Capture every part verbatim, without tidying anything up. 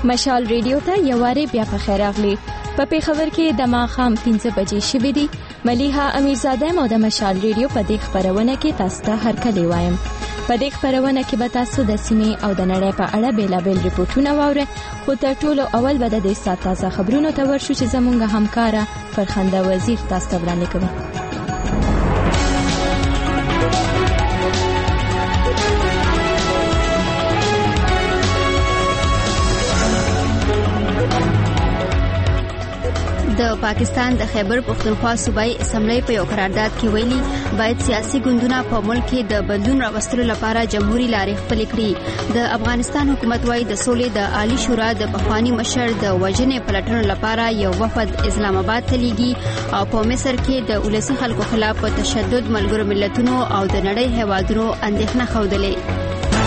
مشال ریډیو ته یواره بیا په خیر راغلی. په پیښور کې د ماښام پنځه بجې شوې دي. ملیحه امیرزاده مو د مشال ریډیو په دې خبرونه کې تاسو ته هرکلی وایم. په دې خبرونه کې به تاسو د سیمې او د نړۍ په اړه بیلابیل ریپورتونه واورئ، خو تر ټولو اول به د دې ساعت تازه خبرونو ته ورشو چې زموږ همکاره فرخنده وزیر تاسو ته وړاندې کوي. د پاکستان د خیبر پختونخوا صوبایي اسمبلی په یو قرارداد کې ویلي باید سیاسي ګوندونه په ملک کې د بدلون راوستلو لپاره جمهوریت لارې خپلې کړي. د افغانستان حکومت وايي د سولې د عالی شورا د پخوانی مشر د وژنې پلټنو لپاره یو وفد اسلام آباد ته لیږي او په مصر کې د ولسي خلکو خلاف په تشدد ملګرو ملتونو او د نړۍ هیوادونو اندېښنه ښودلې.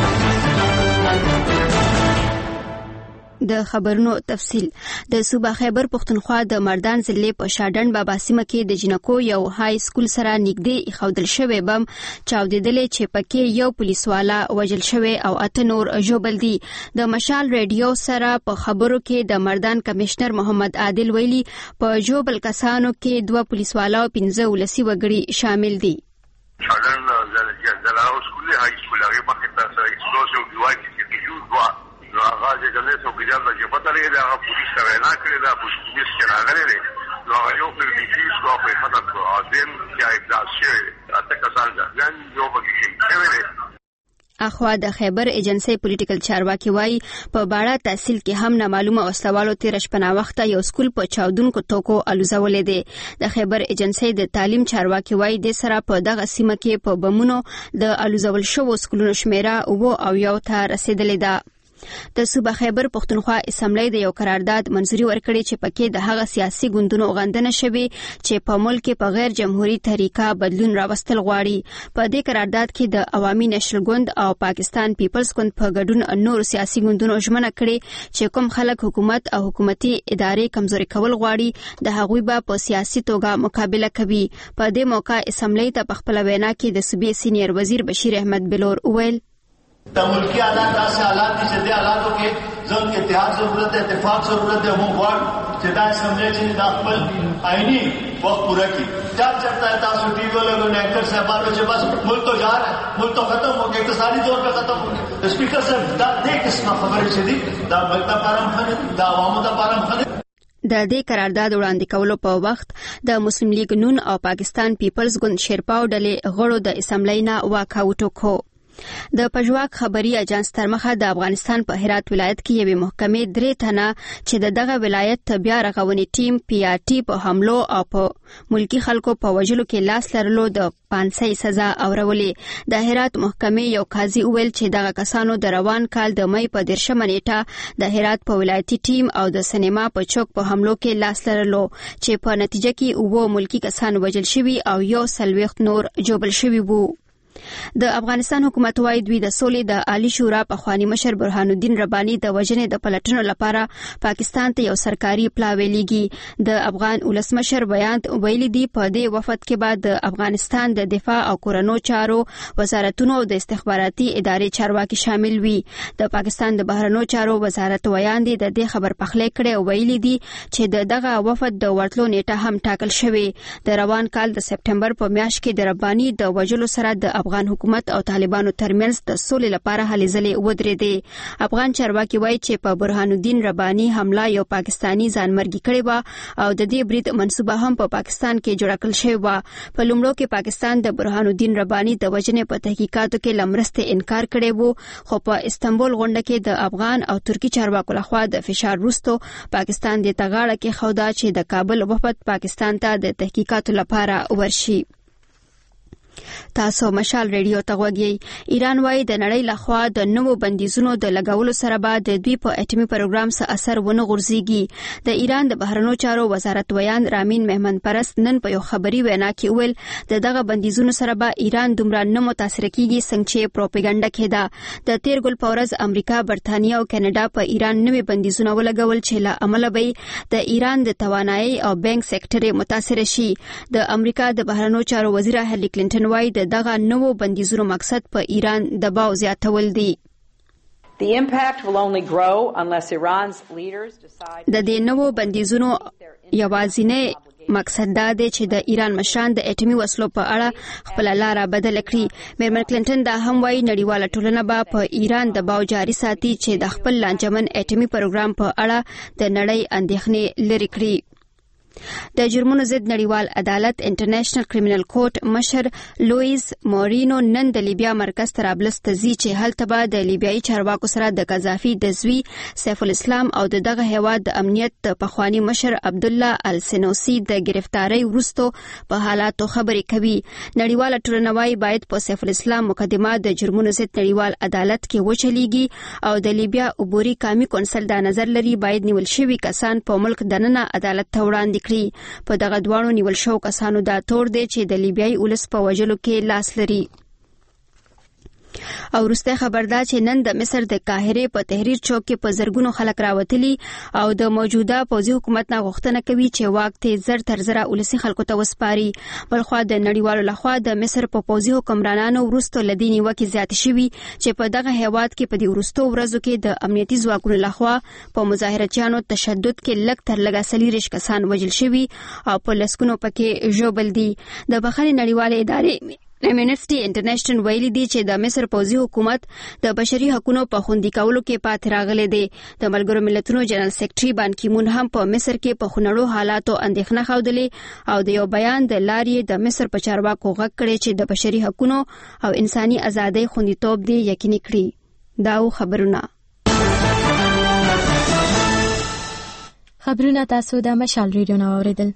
د خبرونو تفصیل. د صوبه خیبر پختونخوا د مردان ضلع په شاډن بابا سیمه کې د جنکو یو های سکول سره نږدې ایښودل شوی بم چاودېدلې چې پکې یو پولیسوالا وژل شوی او اته نور ژوبل دي. د مشال ریډیو سره په خبرو کې د مردان کمشنر محمد عادل ویلي په ژوبل کسانو کې دوه پولیسوالا او پنځه ولسي وګړي شامل دي. شاډن زلاو سکول های سکول هغه په تاسو ایکسپلوزیو ډیوایس کې جوړ نو هغه چې کله څو ګیان د جبهه لري دا پولیس سره نه کړی دا پولیس کې راغلي دي نو هغه یو پر دیفیس کو په خطر کو اذن کې ابداع شوی اته کسان ځان یو بګی شوی. اخوا د خیبر ایجنسی پولیټیکل چارواکي وایي په باړه تحصیل کې هم نامعلومه اوسلوالو تیر شپه وخت یو سکول په چاودونکو توکو الوزولې دي. د خیبر ایجنسی د تعلیم چارواکي وایي د سره په دغه سیمه کې په بمونو د الوزول شوو سکولونو شمیره او او یو ته رسیدلې ده. د صوبه خیبر پختونخوا اسمبلی د یو قرارداد منځوري ورکړي چې پکې د هغه سیاسي ګوندونو غندنه شوي چې په ملک کې په غیر جمهوریت طریقه بدلون راوستل غواړي. په دې قرارداد کې د عوامي نېشنل ګوند او پاکستان پیپلز ګوند په ګډون نور سیاسي ګوندونو ژمنه کړې چې کوم خلک حکومت او حکومتي ادارې کمزوري کول غواړي د هغوی به په سیاسي توګه مقابله کوي. په دې موقع اسمبلی ته په خپل وینا کې د صوبې سینیر وزیر بشیر احمد بلور وویل د ملکی حالات داسې حالات دي چې د حالاتو کې ځکه اتحاد ضرورت ده، اتفاق ضرورت ده. موږ غواړو چې دا اسمبلی چې د خپل آئینی وقت پورا کړي. جب چلتا ہے تاسو ٹی وی والوں نے اینکر صاحبانو چې بس ملک تو جا رہا ہے، ملک تو ختم ہو گیا، اقتصادی طور پہ ختم ہو گیا. اسپیکر صاحب دا دې قسمه خبرې چې دي دا ملک ته پارم خنه دا عوامو ته پارم خنه. د دې قرارداد وړاندې کولو په وخت د مسلم لیگ نون او پاکستان پیپلز ګوند شیرپاو ډلې غړو د اسمبلی نه واکاوټ وکړ. د پژواک خبري اجانس ترمخه د افغانستان په هرات ولایت کې یوې محکمې درې تنه چې د دغه ولایت بیا رغونې ټیم پی آر ټي په حملو او په ملکی خلکو په وژلو کې لاس لرلو د پانسۍ سزا اورولې. د هرات محکمې یو قاضي وویل چې دغه کسانو د روان کال د مې په دیرشمه نیټه د هرات په ولایتي ټیم او د سینما په چوک په حملو کې لاس لرلو چې په نتیجه کې اووه ملکی کسان وژل شوي او یو څلوېښت نور ژوبل شوي وو. د افغانستان حکومت وايي دوی د سولې د عالی شورا پخوانی مشر برهان الدین رباني د وژنې د پلټنو لپاره پاکستان ته یو سرکاري پلاوی لیږي. د افغان ولسمشر بیان ویلي دی په دې وفد کې بعد د افغانستان د دفاع او کورونو چارو وزارتونو او د استخباراتي ادارې چارواکي شامل وي. د پاکستان د بهرنیو چارو وزارت ویاندې د دې خبر پخلی کړي او ویلي دی چې د دغه وفد د ورتلو نیټه هم ټاکل شوې. د روان کال د سپټمبر په میاشت کې د رباني د وژلو سره د افغان حکومت او طالبانو ترمنځ د سولې لپاره هلې ځلې ودرېدې. افغان چارواکي وایي چې په برهان الدین رباني حمله یو پاکستانی ځانمرګي کړې وه او د دې برید منصوبه هم په پاکستان کې جوړه کړل شوې وه. په لومړو کې پاکستان د برهان الدین رباني د وژنې په تحقیقاتو کې له مرستې انکار کړی و، خو په استنبول غونډه کې د افغان او ترکی چارواکو لخوا د فشار وروسته پاکستان د تغاړه کې خودا چې د کابل وفد پاکستان ته د تحقیقاتو لپاره ورشي. تاسو مشال ریډیو ته غوږی. ایران وايي د نړۍ لخوا د نوو بندیزونو د لګولو سره به د دوی په اټومي پروګرام څخه اثر ونه غورځيږي. د ایران د بهرنیو چارو وزارت ویان رامین مهمن پرست نن په یو خبري وینا کې ویل د دغه بندیزونو سره به ایران دومره نه متاثر کیږي څنګه چې پروپاګاندا کېده. د تیر ګل پورز امریکا، برتانیا او کاناډا په ایران نوي بندیزونه ولګول چې له عمله به د ایران د توانایي او بانک سکتور متاثر شي. د امریکا د بهرنیو چارو وزیر هیلری کلینټن وايي د دغه نوو بندیزونو مقصد په ایران دباو زیاتول دي. The impact will only grow unless Iran's leaders decide. د دې نوو بندیزونو یوازینی مقصد دا دی چې د ایران مشران د اټومي وسلو په اړه خپل لاره بدل کړي. میرمن کلینټن دا هم وایي نړیواله ټولنه به په ایران د باو جاري ساتي چې د خپل لانجمن اټومي پروګرام په اړه د نړۍ اندېښنې لرې کړي. د جرمونو ضد نړیوال عدالت انټرنیشنل کریمینل کورټ مشر لوئیس مورینو نن د لیبیا مرکز طرابلس ته ځي چې هلته به د لیبیایي چارواکو سره د قذافي د زوی سیف الاسلام او د دغه هیواد د امنیت د پخوانی مشر عبدالله السنوسي د گرفتاری وروسته په حالاتو خبرې کوي. نړیواله ټولنه وايي باید په سیف الاسلام مقدمه د جرمونو ضد نړیوال عدالت کې وچلیږي او د لیبیا عبوري قومي کونسل دا نظر لري باید نیول شوي کسان په ملک دننه عدالت ته وړاندې کړي. په دغه دواړو نیول شو کسانو دا تور دی چې د لیبیایي ولس په وژلو کې لاس لري. او وروسته خبر دا چې نن د مصر د قاهرې په تحریر چوک کې په زرګونو خلک راوتلي او د موجوده پوځي حکومت نه غوښتنه کوي چې واک ته زر تر زره ولسي خلکو ته وسپاري. بلخوا د نړیوالو لخوا د مصر په پوځي حکمرانانو وروسته لدی نیوکې زیاتې شوي چې په دغه هیواد کې په دې وروستو ورځو کې د امنیتي ځواکونو لخوا په مظاهرچیانو تشدد کې لږ تر لږه څلوېښت کسان وژل شوي او په لسګونو پکې ژوبل دي. د بخښنې نړیوالې ادارې امنیسټي انټرنیشنل ویلي دی چې د مصر پوځي حکومت د بشري حقوقو په خوندي کولو کې پاتې راغلی دی. د ملګرو ملتونو جنرال سیکرټري بان کی مون هم په مصر کې په خونړو حالاتو اندېښنه ښودلې او د یو بیان د لارې د مصر په چارواکو غږ کړی چې د بشري حقوقو او انساني ازادۍ خوندیتوب دی یقیني کړي. دا خبرونه خبرونه تاسو د مشال ریډیو نو اوریدل.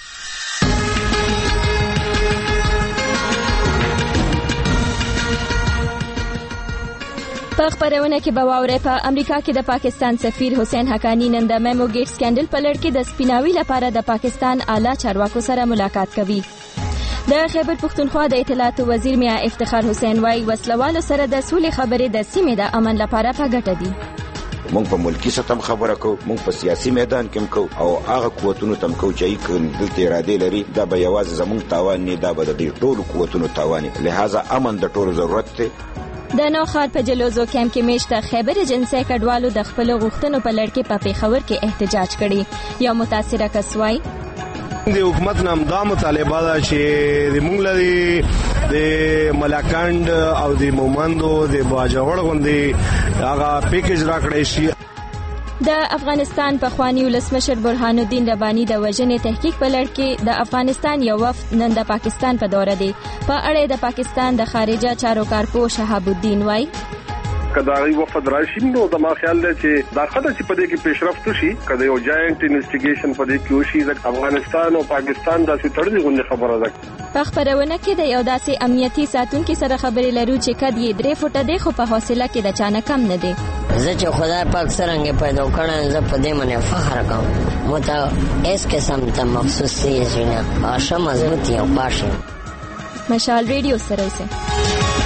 په خبرونه کې به واورئ په امریکا کې د پاکستان سفیر حسین حقانی نن د میمو گیټ سکینډل په لړ کې د سپیناوي لپاره د پاکستان اعلی چارواکو سره ملاقات کوي. د خیبر پختونخوا د اطلاعات وزیر میا افتخار حسین وايي وسلوالو سره د سولې خبرې د سیمې د امن لپاره په ګټه دي. مونږ په ملکی سطح خبره کوو، مونږ په سیاسي میدان کې کوو او هغه قوتونو تم کوو چې کوم دلته اراده لري دا به یوازې زمونږ تاوان نه دا به د ټولو قوتونو تاوان. لہذا امن د ټولو ضرورت دی. د نوخار په جلوزو کیمپ کې میشته خیبر ایجنسی کډوالو د خپل غوښتنو په لړ کې په پیښور کې احتجاج کړي. یو متاثره کس وایي د حکومت نام دا مطالبه ده چې د مونږ لري د ملاکند او د مومندو د باجوړ غوندي هغه پیکیج راکړی شي. د افغانستان پخوانی ولسمشر برهان الدین ربانی د وژنې تحقیق په لړ کې د افغانستان یو وفد نن د پاکستان په دوره دی. په اړه د پاکستان د خارجه چارو کارپو شهاب الدین وایي کداغي وفد راشي نو د ما خیال دی چې دا خدای چې په دې کې پیشرفت شي کله یو جاینټ انویسټیګیشن په دې کې وشي د افغانستان او پاکستان د ستړي غونډه خبره ده. په خبرونه کې د یو داسې امنیتي ساتونکو سره خبرې لرو چې کد یې درې فوټه دی خو په حوصله کې د چانه کم نه دی. زه چې خدای پاک سرنګ پیدا کړم زه په دې باندې فخر کوم. مو ته اس قسم ته مخصوص سي نه عاشه مضبوطی او پاشه. مشال ریډیو سره سه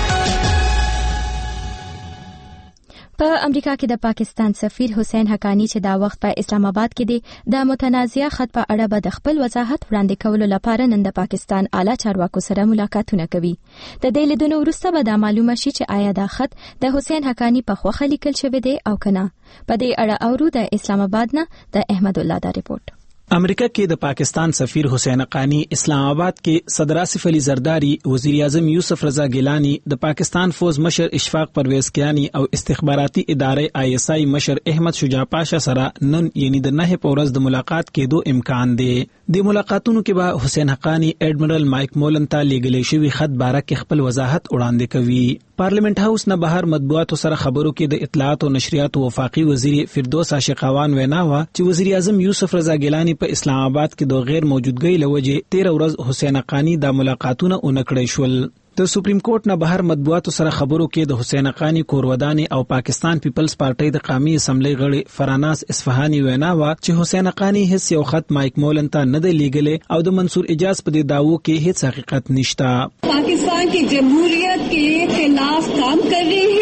په امریکا کې د پاکستان سفیر حسین حقانی چې دا وخت په اسلام آباد کې دی د متنازعه خط په اړه به د خپل وضاحت وړاندې کولو لپاره نن د پاکستان اعلی چارواکو سره ملاقاتونه کوي. د دې لیدنو وروسته به دا معلومه شي چې آیا دا خط د حسین حقانی په خوښه لیکل شوی دی او کنه. په دې اړه اورو د اسلام آباد نه د احمد الله دا ریپورت. امریکا کې د پاکستان سفیر حسین حقانی اسلام آباد کې صدر آصف علي زرداری، وزیر اعظم یوسف رضا گیلانی، د پاکستان فوج مشر اشفاق پرویز کیانی او استخباراتي ادارې آی اس آی مشر احمد شجاع پاشا سره نن یعنی د نه په ورځ د ملاقات کېدو امکان دی. د ملاقاتونو کې به حسین حقانی اډمرل مایک مولن ته لیږلی شوی خط باره کې خپل وضاحت وړاندې کوي. پارلیمنت هاوس نه بهر مطبوعاتو سره خبرو کې د اطلاعات او نشریات وفاقي وزیر فردوس عاشقوان وینا وا چې وزیر اعظم یوسف رضا گیلانی په اسلام آباد کې د غیر موجودګۍ لوجه تیرا ورځ حسین حقانی د ملاقاتونه اونکړې شول. د سپریم کورټ نه بهر مطبوعاتو سره خبرو کې د حسین حقانی کوروداني او پاکستان پیپلز پارټي د قومي اسمبلی غړي فراناس اصفهاني وینا وا چې حسین حقانی هیڅ یو خط مایک مولن ته نه دی لیږلی او د منصور اجاز په دې داوو کې هیڅ حقیقت نشته. پاکستان کی جمهوریت کے خلاف کام کر رہے ہیں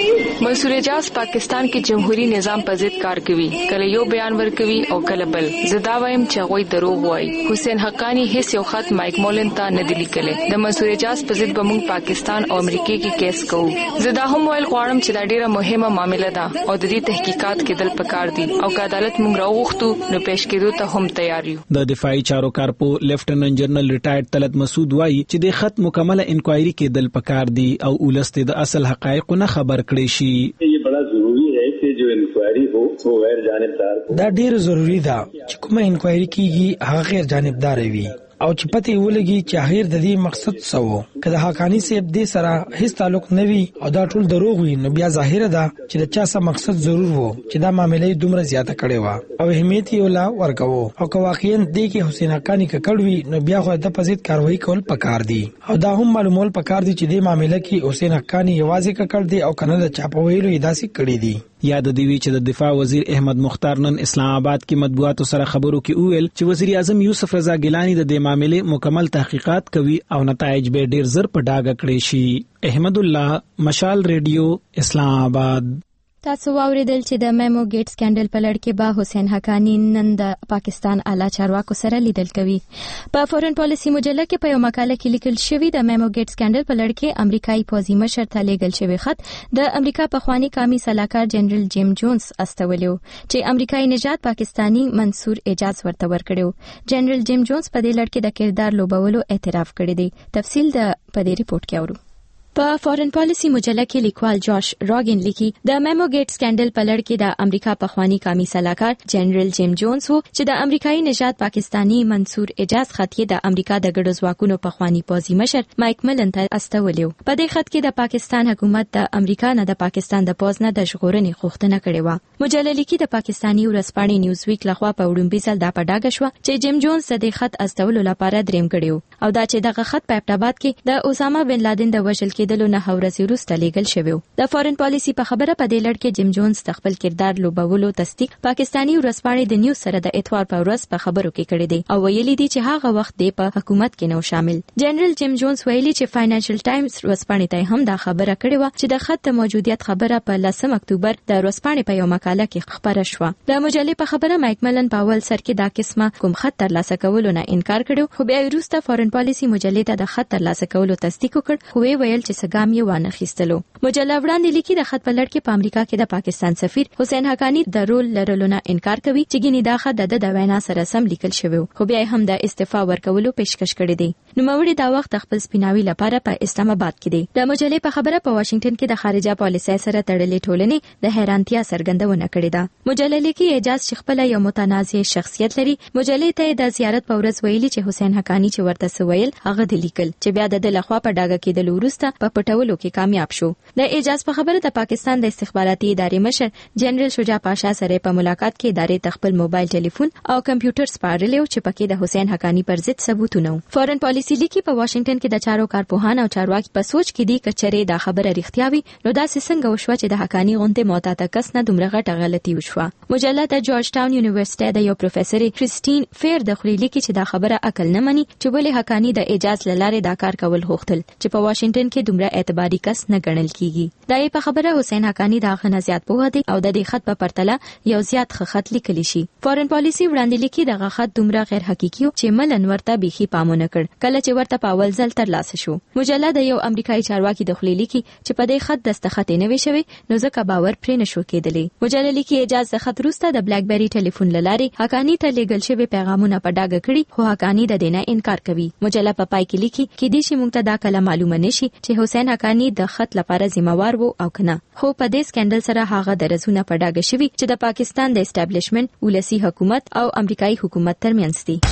منصور اعجاز پاکستان کې جمهوریت نظام په ضد کار کوي، کله یو بیان ورکوي او کله بل. زدا وایم چې غوي دروغ وایي. حسین حقانی هیڅ یو خط مایک مولن ته نه دی لیکلی. د منصور اعجاز په ضد به موږ پاکستان او امریکا کې کیس کوو. زدا هم ویل غواړم چې دا ډیره مهمه معاملې ده او د دې تحقیقات کېدل پکار دي او که عدالت موږ راوغوښتو نو پیش کېدو ته هم تیار یو. د دفاعي چارو کارپو لیفټننټ جنرال ریټایرډ طلعت مسعود وایي چې د خط مکمله انکوایري کېدل پکار دي او ولست د اصل حقایق نه خبر کړي شي. یہ بڑا ضروری ہے کہ جو انکوائری ہو وہ غیر جانبدار ہو. دا ډیر ضروری ده چې کومه انکوایري کیږي هغه غیر جانبدار وي او چې پته ولګي چې هغه د دې مقصد څه وو. کله حقانی صاحب دې سره هیڅ تعلق نه وي او دا ټول دروغ وي نو بیا ظاهر ده چې د چا څه مقصد ضرور وو چې دا معاملې دومره زیاته کړي و او اهمیت یې ولا ورکوو او که واقعا دې کې حسین حقانی ککړوي نو بیا خو د پزید کاروایی کول پکار دي او دا هم معلومول پکار دي چې دې معاملې کې حسین حقانی یوازې ککړ دي او کنه د چاپویلو اداسي کړي دي. یاد دی وی چې د دفاع وزیر احمد مختار نن اسلام آباد کې مطبوعاتو سره خبرو کې وویل چې وزیر اعظم یوسف رضا ګیلانی د دې معاملې مکمل تحقیقات کوي او نتایج به ډیر زر په ډاګه کړي شي. احمد الله، مشال ریډیو، اسلام آباد. تاسو واوریدل چې د میمو گیټ سکینډل په لړ کې به حسین حقانی نن د پاکستان اعلی چارواکو سره لیدل کوي. په فورن پالیسی مجله کې په یو مقاله کې لیکل شوی د میمو گیټ سکینډل په لړ کې امریکایي پوځي مشر ته لیږل شوی خط د امریکا پخوانی قومي سلاکار جنرال جیم جونز استولیو چې امریکایي نژاد پاکستانی منصور اعجاز ورته ورکړو. جنرال جیم جونز په دې لړ کې د کردار لوبولو اعتراف کړی دی. تفصیل د په دې ریپورت کې اورو. په فورن پالیسی مجله کې لیکوال جاش راګن لیکي د میمو گیټ سکینډل په لړ کې د امریکا پخوانی قومي سلاکار جنرال جیم جونز وو چې د امریکایي نژاد پاکستانی منصور اعجاز خط یې د امریکا د ګډو ځواکونو پخوانی پوځي مشر مایک ملن ته استولیو. په دې خط کې د پاکستان حکومت د امریکا نه د پاکستان د پوځ نه د ژغورنې غوښتنه کړې و. مجله لیکي د پاکستاني ورځپاڼې نیوز ویک لخوا په وړاندې ځل دا په ډاګه شو چې جیم جونز د دې خط استولو لپاره دریم کړیو او دا چې دغه خط په ابټاباد کې د اسامه بن لادن د وژل کېدلو نه ورځې وروسته لیږل شوی. د فورن پالیسی په خبره په دې لړ کې جیم جونز د خپل کردار لوبولو تصدیق پاکستاني ورځپاڼې د نیوز سره د اتوار په ورځ په خبرو کې کړی دی او ویلي دی چې هغه وخت د په حکومت کې نو شامل. جنرال جیم جونز ویلي چې فاینانشل ټایمز ورځپاڼې ته هم دا خبره کړې و چې د خط د موجودیت خبره په لسم اکتوبر د ورځپاڼې په یو مقاله کې خبره شوه. د مجلې په خبره مایک ملن په اول سر کې دا قسمه کوم خط ترلاسه کولو نه انکار کړو خو بیا وروسته فورن پالیسی مجلې ته د خط ترلاسه کولو تصدیق وکړ خو ویل چې سګام یې وانه خستلو. مجله وړاندې لیکي د خط په لړ کې په امریکا کې د پاکستان سفیر حسین حقانی د رول لرلو نه انکار کوي چې ګینې دا خط د د وینا سره سم لیکل شوی خو بیا هم د استعفا ورکولو پیشکش کړی دی. نو موري دا وخت خپل سپیناوي لپاره په اسلام آباد کې دی. د مجلې په خبره په واشنگټن کې د خارجه پالیسۍ سره تړلې ټولنې د حیرانتیا څرګندونه کړې ده. مجله لیکي اعجاز چې خپل یو متنازع شخصیت لري. مجلې ته د زیارت په ورځ ویلي چې حسین حقانی چې ورته سویل هغه د لیکل چې بیا د لخوا په ډاګه کې د لورسته په پټولو کې کامیاب شو. د اعجاز په خبره د پاکستان د استخباراتي ادارې مشر جنرال شجاع پاشا سره په ملاقات کې ادارې تخپل موبایل ټلیفون او کمپیوټر سپارلو چې پکې د حسین حقانی پر ضد ثبوتونه. فورن پالیسی لیکي په واشنگټن کې د چارو کارپوهان او چارواکي په سوچ کې دي کچره دا خبره رښتیا وي نو دا څنګه وشو چې د حقانی غونډه معتاد کس نه دومره غټه غلطي وشوه. مجله د جورج ټاون یونیورسيټي د یو پروفیسور کریستین فیر د خلیلی کې چې دا خبره عقل نه مني چې ولې حقانی د اعجاز لاره دا کار کول غوښتل چې په واشنگټن کې دومره اعتباري کس نه ګڼل کیږي. دا یې په خبره حسین حقانی دا غنه زیات په هدي او د دې خط په پرتله یو زیات خط لیکلی شي. فورن پالیسی وړاندې لیکي دغه خط دومره غیر حقيقي چې ملن ورته بيخي پامونه کړ کله چې ورته په اول ځل تر لاسه شو. مجله د یو امریکایي چارواکي د خلیلی کې چې په دې خط دستخط نه وی شوی نو ځکه باور پرې نشو کېدلی. مجله لیکي اجازه خط روسته د بلیک بیری ټلیفون لاري حقانی ته لیږل شوی پیغامونه په ډاګه کړي خو حقانی د دینه انکار کوي. مجله په پای کې لیکي کې دې شي مونږ ته دا کله معلومه نشي چې حسین حقانی د خط لپاره ذمہوار وو او کنه خو په دې سکندل سره هغه د رزونه په ډاګه شوی چې د پاکستان د اسټابلیشمنت ولسی حکومت او امریکایي حکومت ترمنځ دي.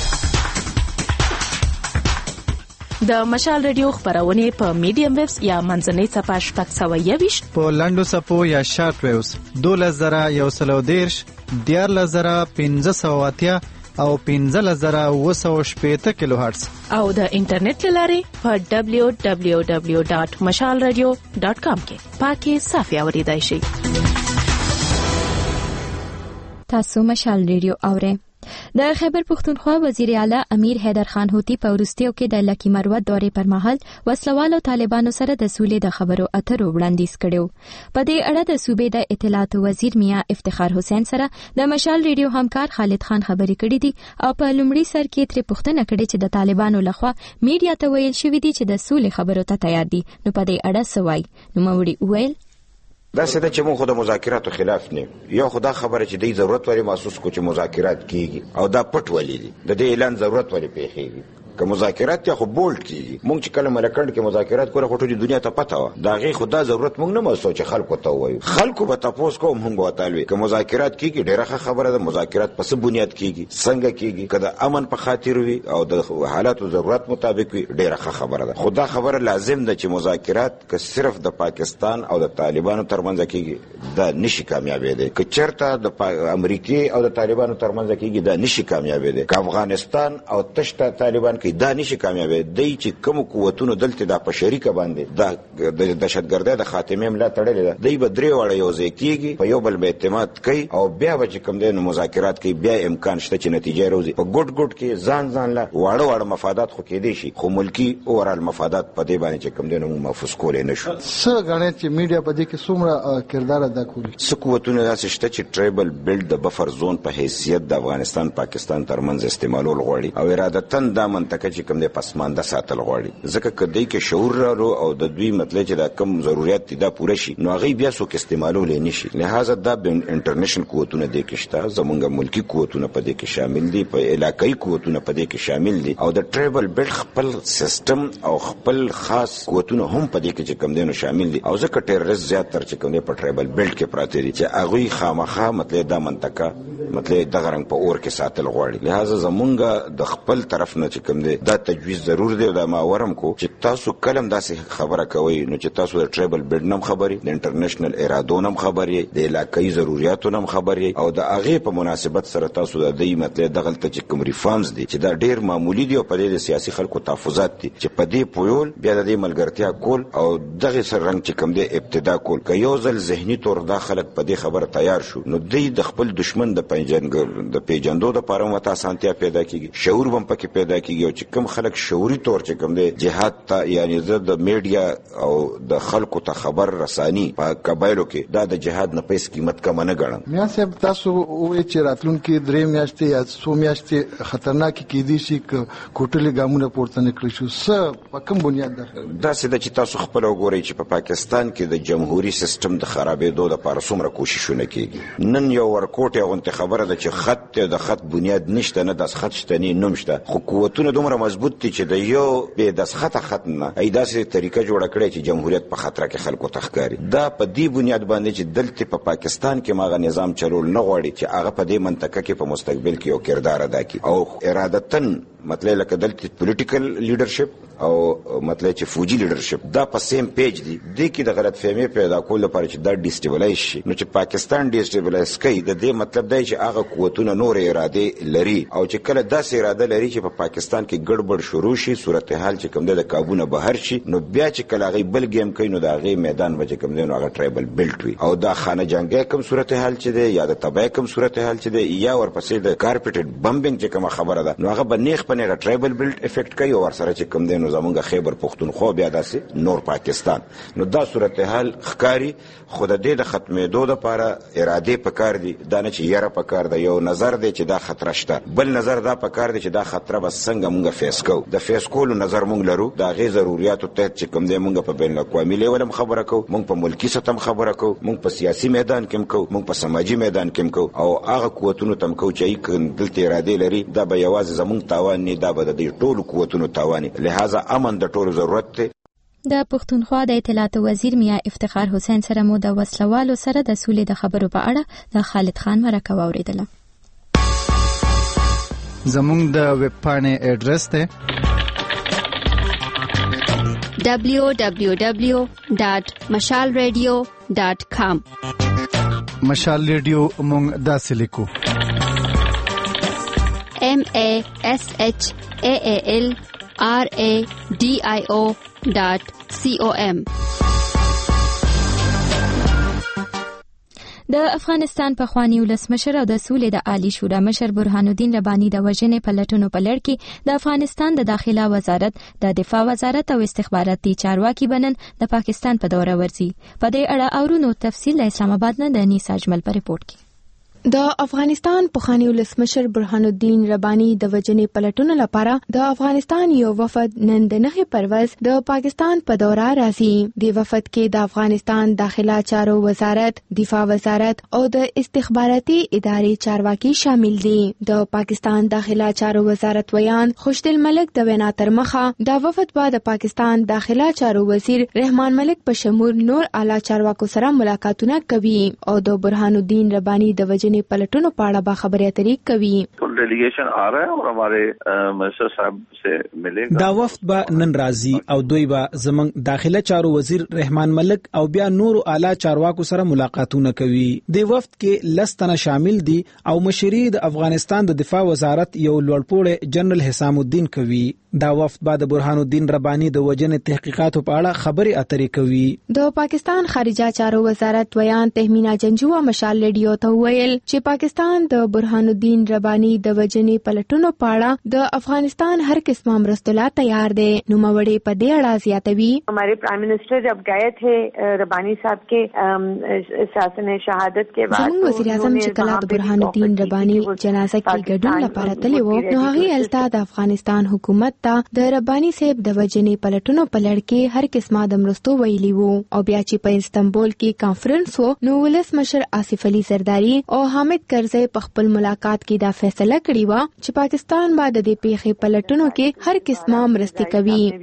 د مشال ریډیو خبرونه په میډیم ویوز یا منځنۍ صفحه شپږ سوه یوویشت په لاندو صفو یا شارټ ویوز دولس زره یو سل او دیرش دیارلس زره پنځه سوه اتیا او پنځلس زره اوه سوه شپېته کیلو هرتز او د انټرنیټ له لارې په دبلیو دبلیو دبلیو ډاټ مشال ریډیو ډاټ کام کې پاکي صافي اوریدای شي. تاسو مشال ریډیو اورئ. د خیبر پختونخوا وزیر اعلی امیر حیدر خان هوتی په وروستیو کې د لکی مروت دورې پر مهال وسلوالو طالبانو سره د سولې د خبرو اترو وړاندیز کړو. په دې اړه د صوبې د اطلاعات وزیر میا افتخار حسین سره د مشال ریډیو همکار خالد خان خبرې کړې دي او په لومړي سر کې ترې پوښتنه کړې چې د طالبانو لخوا میډیا ته ویل شوې دي چې د سولې خبرو ته تیار دي. نو په دې اړه څه وایي؟ نوموړي وویل دا څه ده چې موږ خو د مذاکراتو خلاف نه یو خدا خبره چې د ضرورت لري محسوس کو چې مذاکرات کیږي او دا پټ ولې دي د دې اعلان ضرورت ولې پیښیږي که مذاکرات ته خو بولډ کیږي. موږ چې کله ملکند کې مذاکرات کوله خو ټولې دنیا ته پته و دا غي خدا ضرورت موږ نه محسوس چې خلکو ته وایو خلکو به تاسو کوم موږ وتاوي که مذاکرات کیږي ډیره خبره ده مذاکرات په څه بنیاد کیږي څنګه کیږي کله امن په خاطر وي او د حالاتو ضرورت مطابق وي ډیره خبره ده. خدا خبره لازم ده چې مذاکرات که صرف د پاکستان او د طالبانو ترمنځ کیږي دا نشي کامیابی دي که چرته د امریکای او د طالبانو ترمنځ کیږي دا نشي کامیابی دي که افغانستان او تشته طالبان کې دا نشي کامیابی دی چې کوم قوتونو دلته د پشریکه باندې د دهشتګردۍ د خاتمه ملا تړلې ده دی به درې وړه یو ځای کیږي په یو بل به اعتماد کوي او بیا به کوم دین مذاکرات کوي بیا امکان شته چې نتیجه راوځي. په ګډ ګډ کې ځان ځان لا واړه واړه مفادات خو کې دي شي خو ملکی اورال مفادات په دې باندې چې کوم دین مو محفوظ کولای نشو. څه غاڼه چې میډیا په دې کې څومره کردار ادا کوي څه قوتونه داسې شته چې ټریبل بیلډ د بفر زون په حیثیت د افغانستان پاکستان ترمنځ استعمالول غواړي او ارادتن د منطقه چې کوم د پسمانده ساتل غواړي ځکه کدی کې شعور راو او د دوی مطلب چې دا کم ضرورت دي دا پوره شي نو هغه بیا سو کې استعمالول نه شي. لہذا دا انټرنیشنل قوتونه د کې شته زمونږ ملکی قوتونه په دې کې شامل دي په علاقائی قوتونه په دې کې شامل دي او د ټریبل بیلډ خپل سیستم او خپل خاص قوتونه هم په دې کې چې کوم دینو شامل دي او ځکه ټیرریست زیات تر چې کوم دی په ټریبل بیلډ کې پراته دي چې هغه خامخا مطلب دا منطقه مطلب د غرنګ په اور کې ساتل غواړي. لہذا زمونږ د خپل طرف نه چې کوم دی دا تجویز ضرور دی دا ما ورم کو چې تاسو کلم داسې خبره کوي نو چې تاسو د ټریبل بیلډ نم خبري د انټرنیشنل ارادو نم خبري د علاقائی ضرورتو نم خبري او د هغه په مناسبت سره تاسو د دې مطلب دغه چې کوم ریفارمز دي چې دا ډیر معمولی دي او په دې سیاسي خلکو تحفظات دي چې په دې پویول بیا د دې ملګرتیا کول او دغه سر رنګ چې کوم دی ابتدا کول که یو ځل ذهني تور دا خلک په دې خبره تیار شو نو دوی د خپل دشمن د پنجنګ د پیجندو د پاره مت اسانتیا پیدا کیږي شعور هم پکې پیدا کیږي او چې کوم خلک شعوري تور چې کوم دی جهاد ته یعنی د میډیا او د خلکو ته خبر رسانی په قبایلو کې دا د جهاد نه پیسې قیمت کم نه ګڼم. میا صاحب تاسو وایي چې راتلونکي درې میاشتې یا څو میاشتې خطرناک کېدي شي ک کوټلې ګامونه پورته نکړي شو څه په کوم بنیاد ده؟ دا څه چې تاسو خپل وګورئ چې په پاکستان کې د جمهوریت سیستم د خرابېدو لپاره څومره کوششونه کیږي. نن یو ورکوټ غونډه خبره ده چې خط د خط بنیاد نشته نه د خط شته نه نوم شته خو قوتونه دومره مضبوط دي چې د یو به د خط خط نه ایداسې طریقه جوړه کړې چې جمهوریت په خطر کې خلکو تخکاری دا په دې بنیاد باندې چې دلته په پا پاکستان کې ماغه نظام چلول نه غواړي چې هغه په دې منطقه کې په مستقبل کې یو کردار ادا کړي او ارادتن مطلب لکه دلته پولیټیکل لیډرشپ او مطلب چې فوجي لیډرشپ دا په سیم پیج دي د کې د غلط فهمي پیدا کول لپاره چې دا ډیسټیبلایز شي نو چې پاکستان ډیسټیبلایز کوي د دې مطلب دی چې هغه قوتونه نور اراده لري او چې کله داسې اراده لري چې په پاکستان کې ګډوډ شروع شي صورتحال چې کوم د کابونه بهر شي نو بیا چې کله هغه بل گیم کوي نو دا هغه میدان به کوم دی نو هغه ټرایبل بیلټ وي او دا خانه جنگي کوم صورتحال چې دی یا د تبای کوم صورتحال چې دی یا ورپسې د کارپټډ بمبینګ چې کوم خبره ده نو هغه بنیخ پنه ټرایبل بیلټ افیکټ کوي او ورسره چې کوم دی نو زمونږ خیبر پختونخوا بیا داسې نور پاکستان نو دا صورتحال ښکاری خود دې د ختمېدو لپاره اراده پکار دي دا نه چې یاره پکار دی یو نظر دی چې دا خطر شته بل نظر دا پکار دی چې دا خطر بس څنګه مونږ فیس کوو د فیس کولو نظر مونږ لرو دا غي ضرورتو ته چې کوم دی مونږ په بین الاقوامي لیول خبره کوو مونږ په ملکی سطح خبره کوو مونږ په سیاسي میدان کې کوو مونږ په سماجی میدان کې کوو او هغه قوتونو تم کوو چې دلته اراده لري دا به یوازې زمونږ تاوان نه دا به د ټولو قوتونو تاوان لہذا امن د ټولو ضرورت دی. د پښتونخوا د اطلاعات وزیر میا افتخار حسین سره مو د وسلوالو سره د سولې د خبرو په اړه د خالد خان مرکه واوریدله. زموږ د ویب پاڼې اډرس دی دبلیو دبلیو دبلیو ډاټ مشال ریډیو ډاټ کام. مشال ریډیو موږ داسې لیکو M A S H A A L R A D I O dot C O M. د افغانستان پخوانی ولسمشر او د سولې د عالی شورا مشر برهان الدین رباني د وژنې په لټونو په لړ کې د افغانستان د داخله وزارت، د دفاع وزارت او استخباراتي چارواکي بنن د پاکستان په دوره ورځي. په دې اړه اورونو تفصیل د اسلام آباد نه د نیسا اجمل په ریپورت کې. د افغانستان پخوانی ولسمشر برهان الدین رباني د وژنې پلټونو لپاره د افغانستان یو وفد نن د نهه پروز د پاکستان په دوره راځي. د وفد کې د افغانستان داخله چارو وزارت، دفاع وزارت او د استخباراتي ادارې چارواکي شامل دي. د پاکستان داخله چارو وزارت ویان خوشدل ملک د وینا تر مخه د وفد با د پاکستان داخله چارو وزیر رحمان ملک په شمول نور اعلی چارواکو سره ملاقاتونه کوي او د برهان الدین رباني د وژنې پلټونو په اړه به خبرې اترې کوي. ډیلیګیشن آ رہا ہے اور ہمارے منسٹر صاحب سے ملے گا. دا وفد به نن راځي او دوی به زمنګ داخله چارو وزیر رحمان ملک او بیا نور اعلی چارواکو سره ملاقاتونه کوي. د وفد کې لستنه شامل دي او مشري د افغانستان د دفاع وزارت یو لوړپوړی جنرال حسام الدین کوي. دا وفد بعد برهان الدین رباني د وژنې تحقیقاتو په اړه خبرې اترې کوي. د پاکستان خارجه چارو وزارت ویان تهمینا جنجو مشال ریډیو ته ویل چې پاکستان د برهان الدین رباني د وژنې پلټونو په اړه د افغانستان هر قسمه مرستو لا تیار دی. نوموړي په دې اړه زیاتوي. हमारे prime minister जब गए थे रबानी साहब के शासन शहादत के बाद زموږ وزیر اعظم چې کله د برهان الدین رباني جنازه کې ګډون لپاره تللی و، نو هغه الته د افغانستان حکومت ته د رباني صاحب د وژنې پلټونو په لړ کې هر قسمه د مرستو ویلي وو. او بیا چې په استنبول کې کانفرنس وو، نو ولسمشر آصف علي زرداری او حامد کرزی په خپل ملاقات کې دا فیصله کړې و چې پاکستان بعد د پیښې پلټونو کې هر قسمه مرستې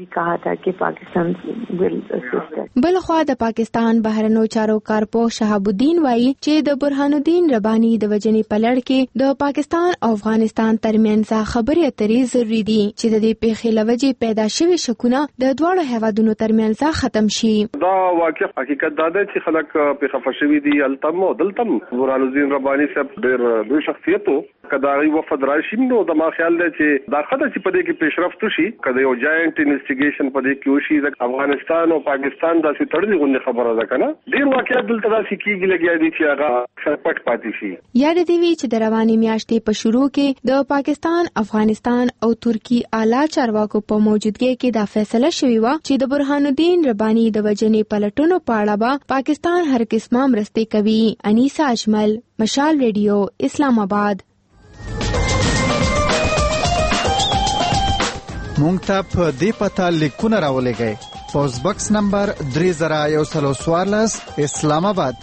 کوي. بل خو د پاکستان بهرنیو چارو کارپو شهاب الدین وایي چې د برهان الدین رباني د وژنې په لړ کې د پاکستان او افغانستان ترمنځ خبرې اترې ضروري دي چې د دې پیښې لوجې پیدا شوي شکونه د دواړو هیوادونو ترمنځ ختم شي. دا واقع حقیقت دا دی چې خلک په خفه شوي دي. التم او دلتم برهان الدین رباني صاحب ډېر لوی شخصیت و. کدا غي وفد راشي نو د ما خیال دی چې دا خدای چې په دې کې پیشرفت وشي، کدا یو جاینټ انویسټیګیشن په دې کې وشي د افغانستان او پاکستان د ستړي غونډه خبره ده کنه. ډېر واقعیت دلته داسې کېږي لګیا دي چې هغه سرپټ پاتې شي. یاد دی وی چې د رواني میاشتې په شروع کې د پاکستان، افغانستان او ترکی اعلی چارواکو په موجودګۍ کې دا فیصله شوې و چې د برهان الدین رباني د وژنې پلټونو په اړه به پاکستان هر قسمه مرستې کوي. انیسا اجمل، مشال ریډیو، اسلام آباد. مونږ ته په دې پته لیکونه راولېږئ. پوسټ باکس نمبر درې زره یو سل څوارلس، اسلام آباد.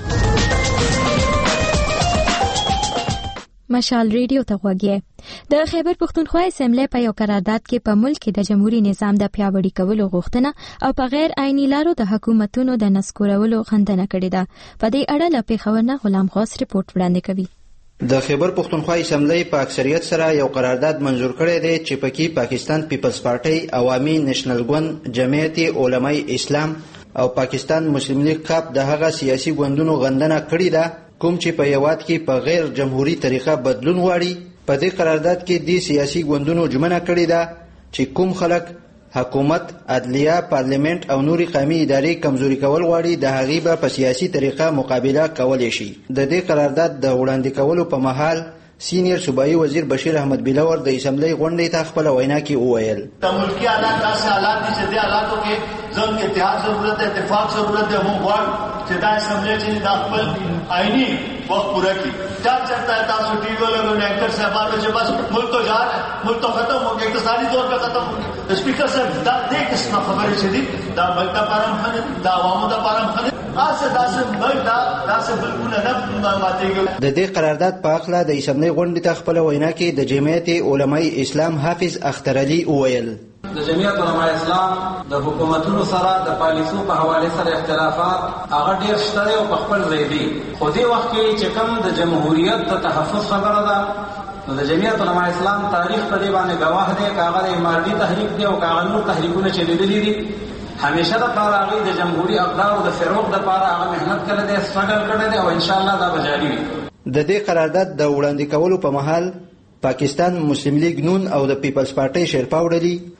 مشال ریډیو ته غوږی. د خیبر پختونخوا اسمبلی په یو قرارداد کې په ملک کې د جمهوریت نظام د پیاوړي کولو غوښتنه او په غیر عیني لارو د حکومتونو د نسکورولو غندنه کړې ده. په دې اړه له پېښور نه غلام غوث ریپورت وړاندې کوي. د خیبر پختونخوا اسمبلی په اکثریت سره یو قرارداد منظور کړی دی چې پکې پاکستان پیپلز پارټي، عوامي نېشنل ګوند، جمعیت علماء اسلام او پاکستان مسلم لیگ کاپ د هغه سیاسي ګوندونو غندنه کړې ده کوم چې په یواد کې په غیر جمهوریت طریقه بدلون غواړي. په دې قرارداد کې د سیاسي ګوندونو جمعنه کړې ده چې کوم خلک حکومت، عدلیه، پارلیمنت او نوري قومي ادارې کمزوري کول غواړي د هغې به په سیاسي طریقه مقابله کولی شي. د دې قرارداد د وړاندې کولو په مهال سینیر صوبایي وزیر بشیر احمد بلور د اسمبلی غونډې ته خپل وینا کې وویل د ملکی حالات داسې حالات دي چې د حالاتو کې ځان کې اتحاد ضرورت دی، اتفاق ضرورت دی. موږ غواړو چې دا اسمبلی چې د خپل آئینی وخت پوره کړي. چار چلتا ہے تاسو ٹی وی والوں نے اینکر صاحبانو چې بس ملک تو جا رہا ہے، ملک تو ختم ہو گیا، اقتصادی طور پہ ختم ہو گیا. اسپیکر صاحب دا دې قسمه خبرې چې دي دا ملک ته پارم خنه دا عوامو ته پارم خنه داسې داسې ملک دا داسې بلکونه نه ماتېږي. د دې قرارداد په اړه د اسمبلی غونډې ته خپل وینا کې د جمعیت علماء اسلام حافظ اختر علي وویل د جمعیت علماء اسلام د حکومتونو سره د پالیسو په حواله سره اختلافات هغه ډیر شته او په خپل ځای دي. خو دې وخت کې چې کوم د جمهوریت د تحفظ خبره ده نو د جمعیت علماء اسلام تاریخ په دې باندې گواه دی. کاغه د امارتي تحریک دی او کاغه نور تحریکونه چې لیدلي دي همیشه د پاره هغه د جمهوریت اقدار او د فروغ د پاره هغه مهنت کړی دی، سټرګل کړی دی او ان شاء الله دا به جاری وي. د دې قرارداد د وړاندې کولو په مهال پاکستان مسلم لیگ نون او د پیپلز پارټي شیرپا وډلي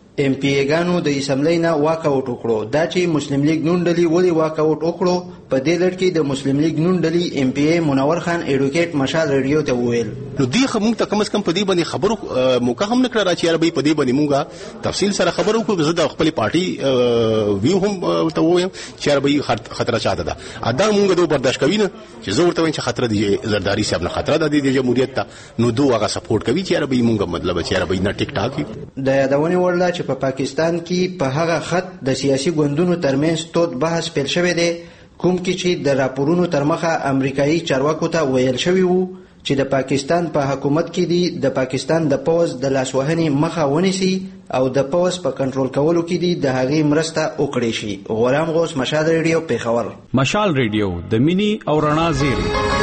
ام پی ایګانو د اسمبلی نه واک اوټ وکړو. دا چې مسلم لیگ نون ډلې ولې واک اوټ وکړو په دې لړ کې د مسلم لیگ نون ډلې ام پی ای منور خان ایډوکیټ مشال ریډیو ته وویل نو دی موږ ته کم از کم په دې باندې خبرو موقع هم نکړه را چې یار به په دې باندې موږ تفصیل سره خبرو کوو. زه د خپل پارټي ویو هم ته وایم چې یار به خطر چاته ده ادا موږ دوه برداشت کوي نه چې زه ورته وایم چې خطر دی زرداری صاحب نه خطر ده د جمهوریت ته نو دوه هغه سپورټ کوي چې یار به موږ مطلب چې یار به نه ټیک ټاک د یادونې وړ ده چې په پاکستان کې په هغه خط د سیاسي ګوندونو ترمنځ تود بحث پیل شوی دی کوم کې چې د راپورونو تر مخه امریکایي چارواکو ته ویل شوی وو چې د پاکستان په حکومت کې دی د پاکستان د پوز د لاسوهنې مخه ونیسي او د پوز په کنټرول کولو کې دی د هغې مرسته وکړي شي. غلام غوث، مشال ریډیو، پیښور. مشال ریډیو د مینی او رڼا زیری.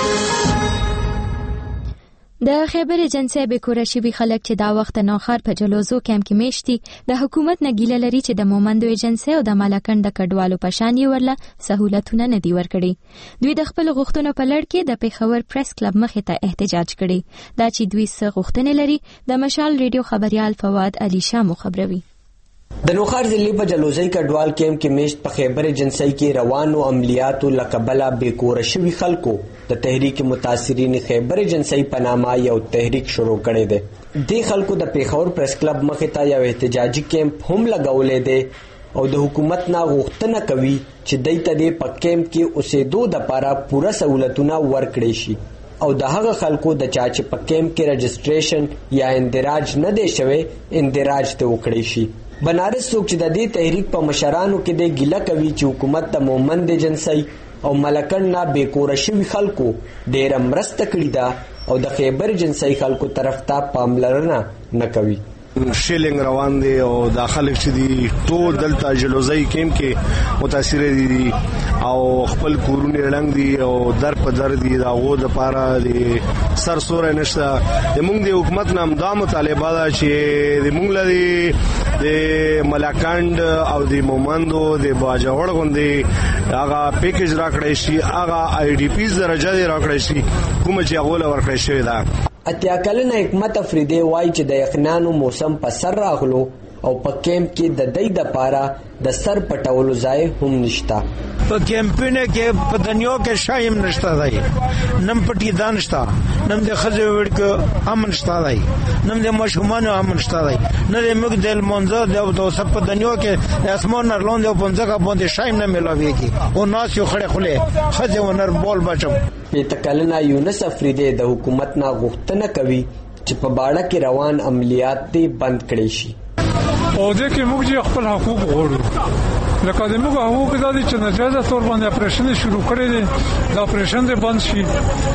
د خیبر ایجنسی به کور شوی خلک چې دا وخت نوخر په جلوزو کیمپ کې میشتي د حکومت نه ګیله لري چې د مومندو ایجنسی او د مالکند د کډوالو په شان یې ورله سہولتونه نه دی ورکړي. دوی د خپل غوښتنو په لړ کې د پیښور پریس کلب مخې ته احتجاج کړي. دا چې دوی څه غوښتنې لري د مشال ریډیو خبريال فواد علي شاه مخبروي. د نوخار ضلع په جلوزی کډوال کیمپ کې میشت په خیبر ایجنسی کې روانو عملیاتو لقبله بیکور شوی خلکو د تحریک متاثرین خیبر ایجنسی په نامه یو تحریک شروع کړی دی. دې خلکو د پیښور پریس کلب مخې ته یو احتجاجي کیمپ هم لګولې دی او د حکومت نه غوښتنه کوي چې دوی ته د په کیمپ کې اوسېدو دپاره پوره سہولتونه ورکړي شي او د هغه خلکو د چا چې په کیمپ کې رجسټریشن یا اندراج نه دی شوی اندراج ته وکړي شي. بنارس څوک چې د دې تحریک په مشرانو کې د ګیله کوي چې حکومت د مومند ایجنسی او ملکن نه بیکوره شوي خلکو ډیره مرسته کړې ده او د خیبر ایجنسی خلکو طرف ته پاملرنه نه کوي. شیلنګ روان دي او داخله چې دي ټول دلته جلوزی کیمپ کې متاثر دي او خپل کورونه لنګ دي او در په در دي دا غو د پاره دي سر سور نشته. د موږ د حکومت نام دا مطالبه ده چې د موږ لري د ملاکند او د مومندو د باجوړ غوندي هغه پیکیج راکړی شي هغه آی ډی پیز درجه دی راکړی شي کوم چې هغه ورکړی شوی ده. اتیا کلنه حکمت افریدی وای چې د یخنانو موسم په سر راغلو او په کیمپ کې د دای د پاره د سر پټولو ځای هم نشتا. په کیمپونه کې په دنیو کې شایم نشتا دی نم پټی دانشتا نم د خزه وړک امن نشتا دی نم د مشومان امن نشتا دی نه د موږ د منځه د اوسه په دنیو کې اسمان نرلون د پنځه باندې شایم نه ملاويږي او ناس یو خړې خله خزه ونر بول بچم. په تکلنا یونس افریدی د حکومت نه غوښتنه کوي چې په باړه کې روان عملیات دې بند کړي شي او د کې موږ خپل حقوق غواړو لکه د موږ حقوق د دې چې ناجایزه تور باندې اپریشن شروع کړي دي دا اپریشن دې بند شي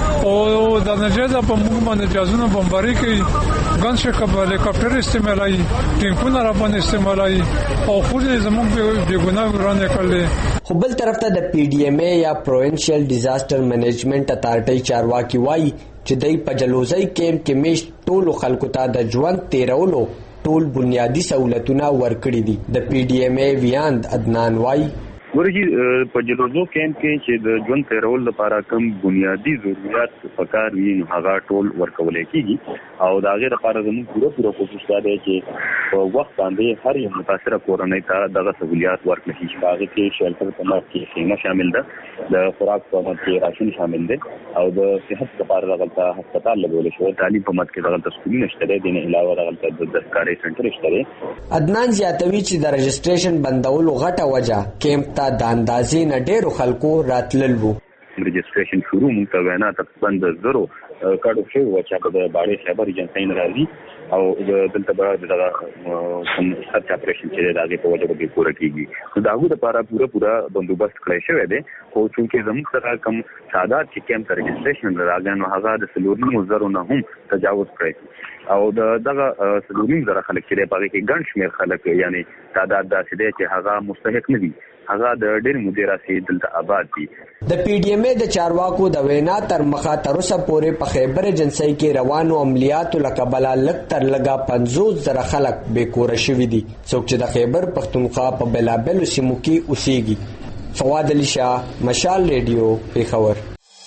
او د ناجایزه په موږ باندې جازونه بمباري کوي ګن شکه هلیکاپټر استعمالوي ټینکونه را باندې استعمالوي او خو دې زموږ به ګناه ورانه کړل. خو بل طرف ته د پی ډی ایم ای یا پروینشل ډیزاستر مینجمنٹ اتارټي چارواکي وایي چې دای په جلوزی کیمپ کې میشت ټولو خلکو ته د ژوند تیرولو ټول بنیادی سہولتونه ورکړي دي. د پی ډی ایم ای ویاند عدنان وایي ورګي په جلوزو کیمپ کې چې د ژوند تیرول لپاره کوم بنیادی ضرورت پکار وي هغه ټول ورکول کېږي او دا غیر لپاره زموږ پوره پوره کوشش دی چې په وخت باندې هر یو متاثره کورنۍ ته دغه سہولیات ورکړل شي. هغه کې شیلټر په کې خیمه شامل ده د خوراک په مت کې راشن شامل دي او د صحت لپاره دغه هسپتال لګول شوی تعلیم په مت کې دغه سکولونه شته دي نه علاوه دغه د دستکاري سنټر شته. عدنان زیاتوي چې د رجسټریشن بندولو غټه وجه کیمپ د اندازې نه ډېرو خلکو راتلل وو. رجسټریشن شروع مونږ ته وینا تقریبا د زرو کارو شوی و چې په باړې خیبر ایجنسی نه راځي او د دلته به دغه کوم سټ اپریشن چې دغه په وجه به پوره کیږي نو داغه لپاره پوره پوره بندوبست کړی شوی دی خو چې زموږ سره کوم سادات چې کیمپ رجسټریشن راغلی نو هغه د سلورنو زرو نه هم تجاوز کړی او دغه سلورنو زره خلک چې په کې ګڼ شمېر خلک یعنی تعداد داسې دی چې هغه مستحق نه دي هغه د ډېر مدیره سي دلته آباد دي. د پی ډی ایم ای د چارواکو د وینا تر مخه تر اوسه پورې په خیبر ایجنسی کې روانو عملیاتو لقبله لږ تر لږه پنځوس زره خلک بیکوره شوي دي څوک چې د خیبر پښتونخوا په بېلابېلو سیمو کې اوسېږي. فواد علي شاه، مشال ریډیو، پیښور.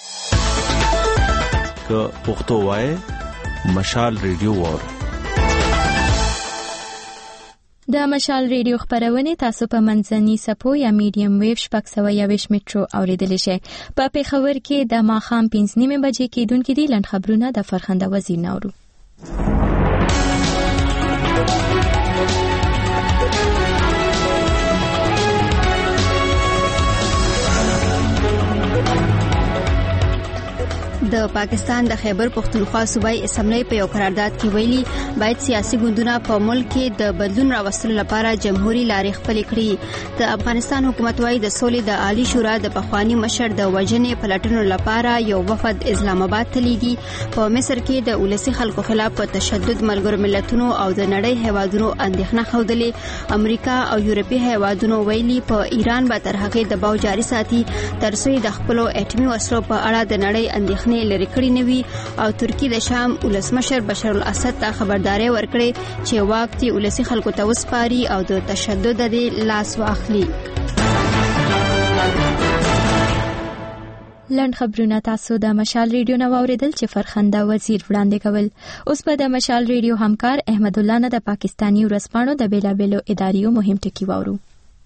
که پښتو وایي مشال ریډیو وور د مشال ریډیو خبرونه تاسو په منځني سپو یا میډیم ویو شپږ سوه یوویشت میټرو اوریدلی شئ. په پېښور کې د ماښام پنځه نیمې بجې کېدونکي دي. لنډ خبرونه د فرخنده وزیر ناورو. د پاکستان د خیبر پختونخوا صوبایي اسمبلی په یو قرارداد کې ویلي باید سیاسي ګوندونه په ملک کې د بدلون راوستلو لپاره جمهوریت لارې خپلې کړي. د افغانستان حکومت وايي د سولې د عالی شورا د پخوانی مشر د وژنې پلټنو لپاره یو وفد اسلام آباد ته لیږي. په مصر کې د ولسي خلکو خلاف په تشدد ملګرو ملتونو او د نړۍ هیوادونو اندېښنه ښودلې. امریکا او یورپي هیوادونو ویلي په ایران به تر هغې دباو جاري ساتي تر څو د خپلو اټومي وسلو په اړه د نړۍ اندېښنې لري کړی نوي. او ترکی د شام ولسمشر بشار الاسد ته خبرداري ورکړي چې واک تی ولسي خلکو ته وسپاري او د تشدد د لاس واخلي. لنډ خبرونه تاسو د مشال ریډیو نو اوریدل چې فرخنده وزیر وړاندې کول. اوس په د مشال ریډیو همکار احمد الله نه د پاکستانی ورسپانو د بیلابېلو اداریو مهم ټکی واورو.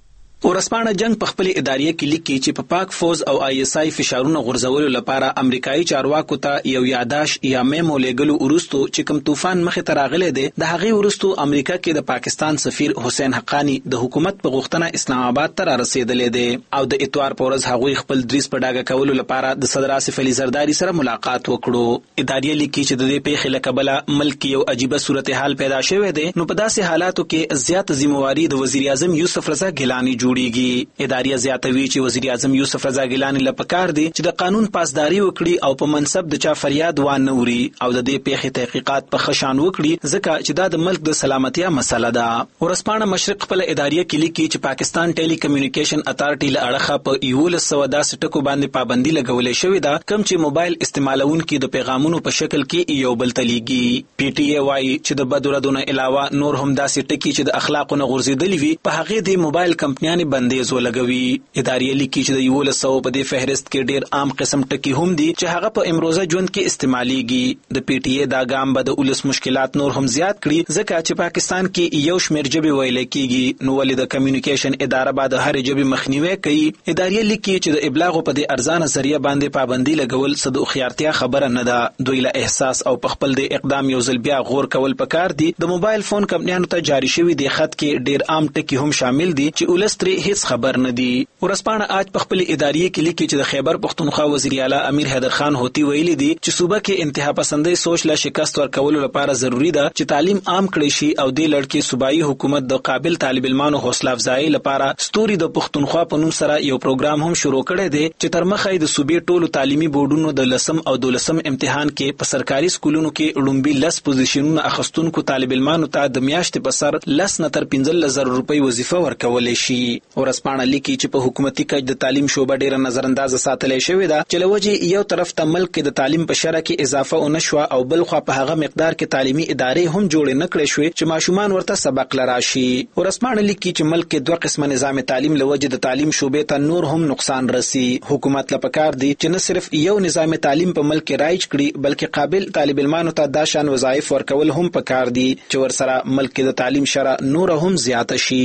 ورسپانه جنگ په خپل اداریه کې لیکي چې په پاک فوز او آی اس آی فشارونه غورځولو لپاره امریکایي چارواکو ته یو یاداش یا میمو لګلو ورستو چې کوم طوفان مخه تراغله دي. د هغې ورستو امریکا کې د پاکستان سفیر حسین حقانی د حکومت په غوښتنه اسلام آباد ته رسیدلې دي او د اتوار په ورځ هغوی خپل دریس په ډاګه کولو لپاره د صدر آصف علي زرداری سره ملاقات وکړو. اداریه لیکي چې د دې پیښې له کبله ملک یو عجیبه صورتحال پیدا شوې ده. نو په داسې حالاتو کې زیات ذمہواری د وزیر اعظم یوسف رضا ګیلانی جوړیږي. اداریه زیاتوي چې وزیر اعظم یوسف رضا ګیلانی لپاره دي چې د قانون پاسداري وکړي او په منصب د چا فریاد وانه وري او د دې پیښې تحقیقات په خشان وکړي ځکه چې دا د ملک د سلامتیا مسله ده. ورسپانه مشرق خپل اداریه کې لیکي چې پاکستان ټیلی کمیونیکیشن اتارټي له اړخه په یولس سوه داسې ټکو باندې پابندي لګولې شوې ده کوم چې موبایل استعمالونکي د پیغامونو په شکل کې یو بل ته لیږي. پی ټی ای وايي چې د بدردونه علاوه نور هم داسې ټکي چې د اخلاقو نه غورځېدلي وي په هغې د موبایل کمپنیانې بندیز ولګوي. اداریه لیکي چې د یولس سوه په دې فهرست کې ډیر عام قسم ټکي هم دي چې هغه په امروزه ژوند کې استعماليږي. د پی ټی ای دا ګام به د ولس مشکلات نور هم زیات کړي ځکه چې پاکستان کې یو شمېر ژبې ویل کېږي نو ولې د کمیونیکیشن اداره به د هر ژبې مخنیوي کوي. اداریه لیکي چې د ابلاغ په دې ارزانه ذریعہ باندې پابندي لګول څه د خيارتیا خبره نه ده. دوی له احساس او په خپل د اقدام یو ځل بیا غور کول پکار دي. د موبایل فون کمپنیانو ته جاری شوی د خط کې ډیر عام ټکي هم شامل دي چې ولس ترې هیڅ خبر نه دي. ورسپانه آج په خپل اداریه کې لیکي چې د خیبر پختونخوا وزیر اعلی امیر حیدر خان هوتی ویلي دي چې صوبه کې انتها پسندۍ سوچ لا شکست ورکولو لپاره ضروری ده چې تعلیم عام کړي شي او د لړکې صوبایي حکومت د قابل طالب علمانو حوصله افزایی لپاره ستوري د پختونخوا په نوم سره یو پروګرام هم شروع کړی دی چې تر مخه د صوبې ټولو تعلیمي بورډونو د لسم او دولسم امتحان کې په سرکاري سکولونو کې لومبي لس پوزیشنونه اخستونکو طالب علمانو ته د میاشتې په سر لس نه تر پنځه زره روپۍ وظیفه ورکول شي. ورسپانه لیکي چې په حکومتي کچ د تعلیم شوبه ډیره نظر اندازه ساتلې شوې ده چې لوجه یو طرف ته ملک کې د تعلیم په شرع کې اضافه او نشوه او بل خو په هغه مقدار کې تعلیمي ادارې هم جوړې نه کړې شوې چې ماشومان ورته سبق لراشي. ورسپانه لیکي چې ملک کې دوه قسمه نظام تعلیم لوجه د تعلیم شوبې ته نور هم نقصان رسی. حکومت لپاره دی چې نه صرف یو نظام تعلیم په ملک کې رایج کړي بلکې قابل طالب علمانو ته دا شان وظایف ورکول هم پکار دي چې ورسره ملک کې د تعلیم شرع نور هم زیات شي.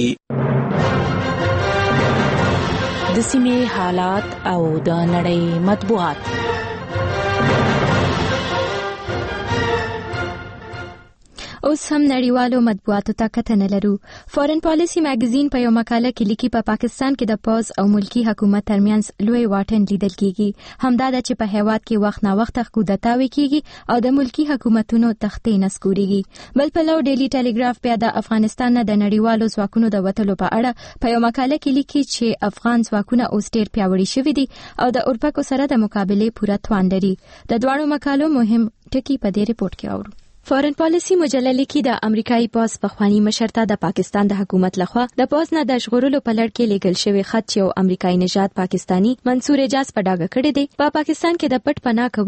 د سیمې حالات او د نړۍ مطبوعات. اوس هم نړیوالو مطبوعاتو ته کتنه لرو. فورن پالیسی میگزین په یو مقاله کې لیکي په پا پاکستان کې د پوز او ملکی حکومت ترمنځ لوی واټن لیدل کیږي. همدا د چې په هیواد کې وخت نه وخت کودتاوي کیږي او د ملکی حکومتونو تختې نسکوريږي. بل په لو ډیلی ټیلیګراف بیا د افغانستان نه د نړیوالو ځواکونو د وټلو په اړه په یو مقاله کې لیکي چې افغان ځواکونه اوس ډیر پیاوړي شوي دي او د اورپکو سره د مقابله پوره توان لري. د دواړو مقالو مهم ټکي په دې ریپورت کې اورو. فورن پالیسی مجله لیکي د امریکایي پوز پخوانی مشر ته د پاکستان د حکومت لخوا د پوز نه د ژغورلو په لړ کې لیږل شوی خط چې یو امریکایي نژاد پاکستانی منصور اجاز په ډاګه کړی دی. په پا پاکستان کې د پټ پناه کولو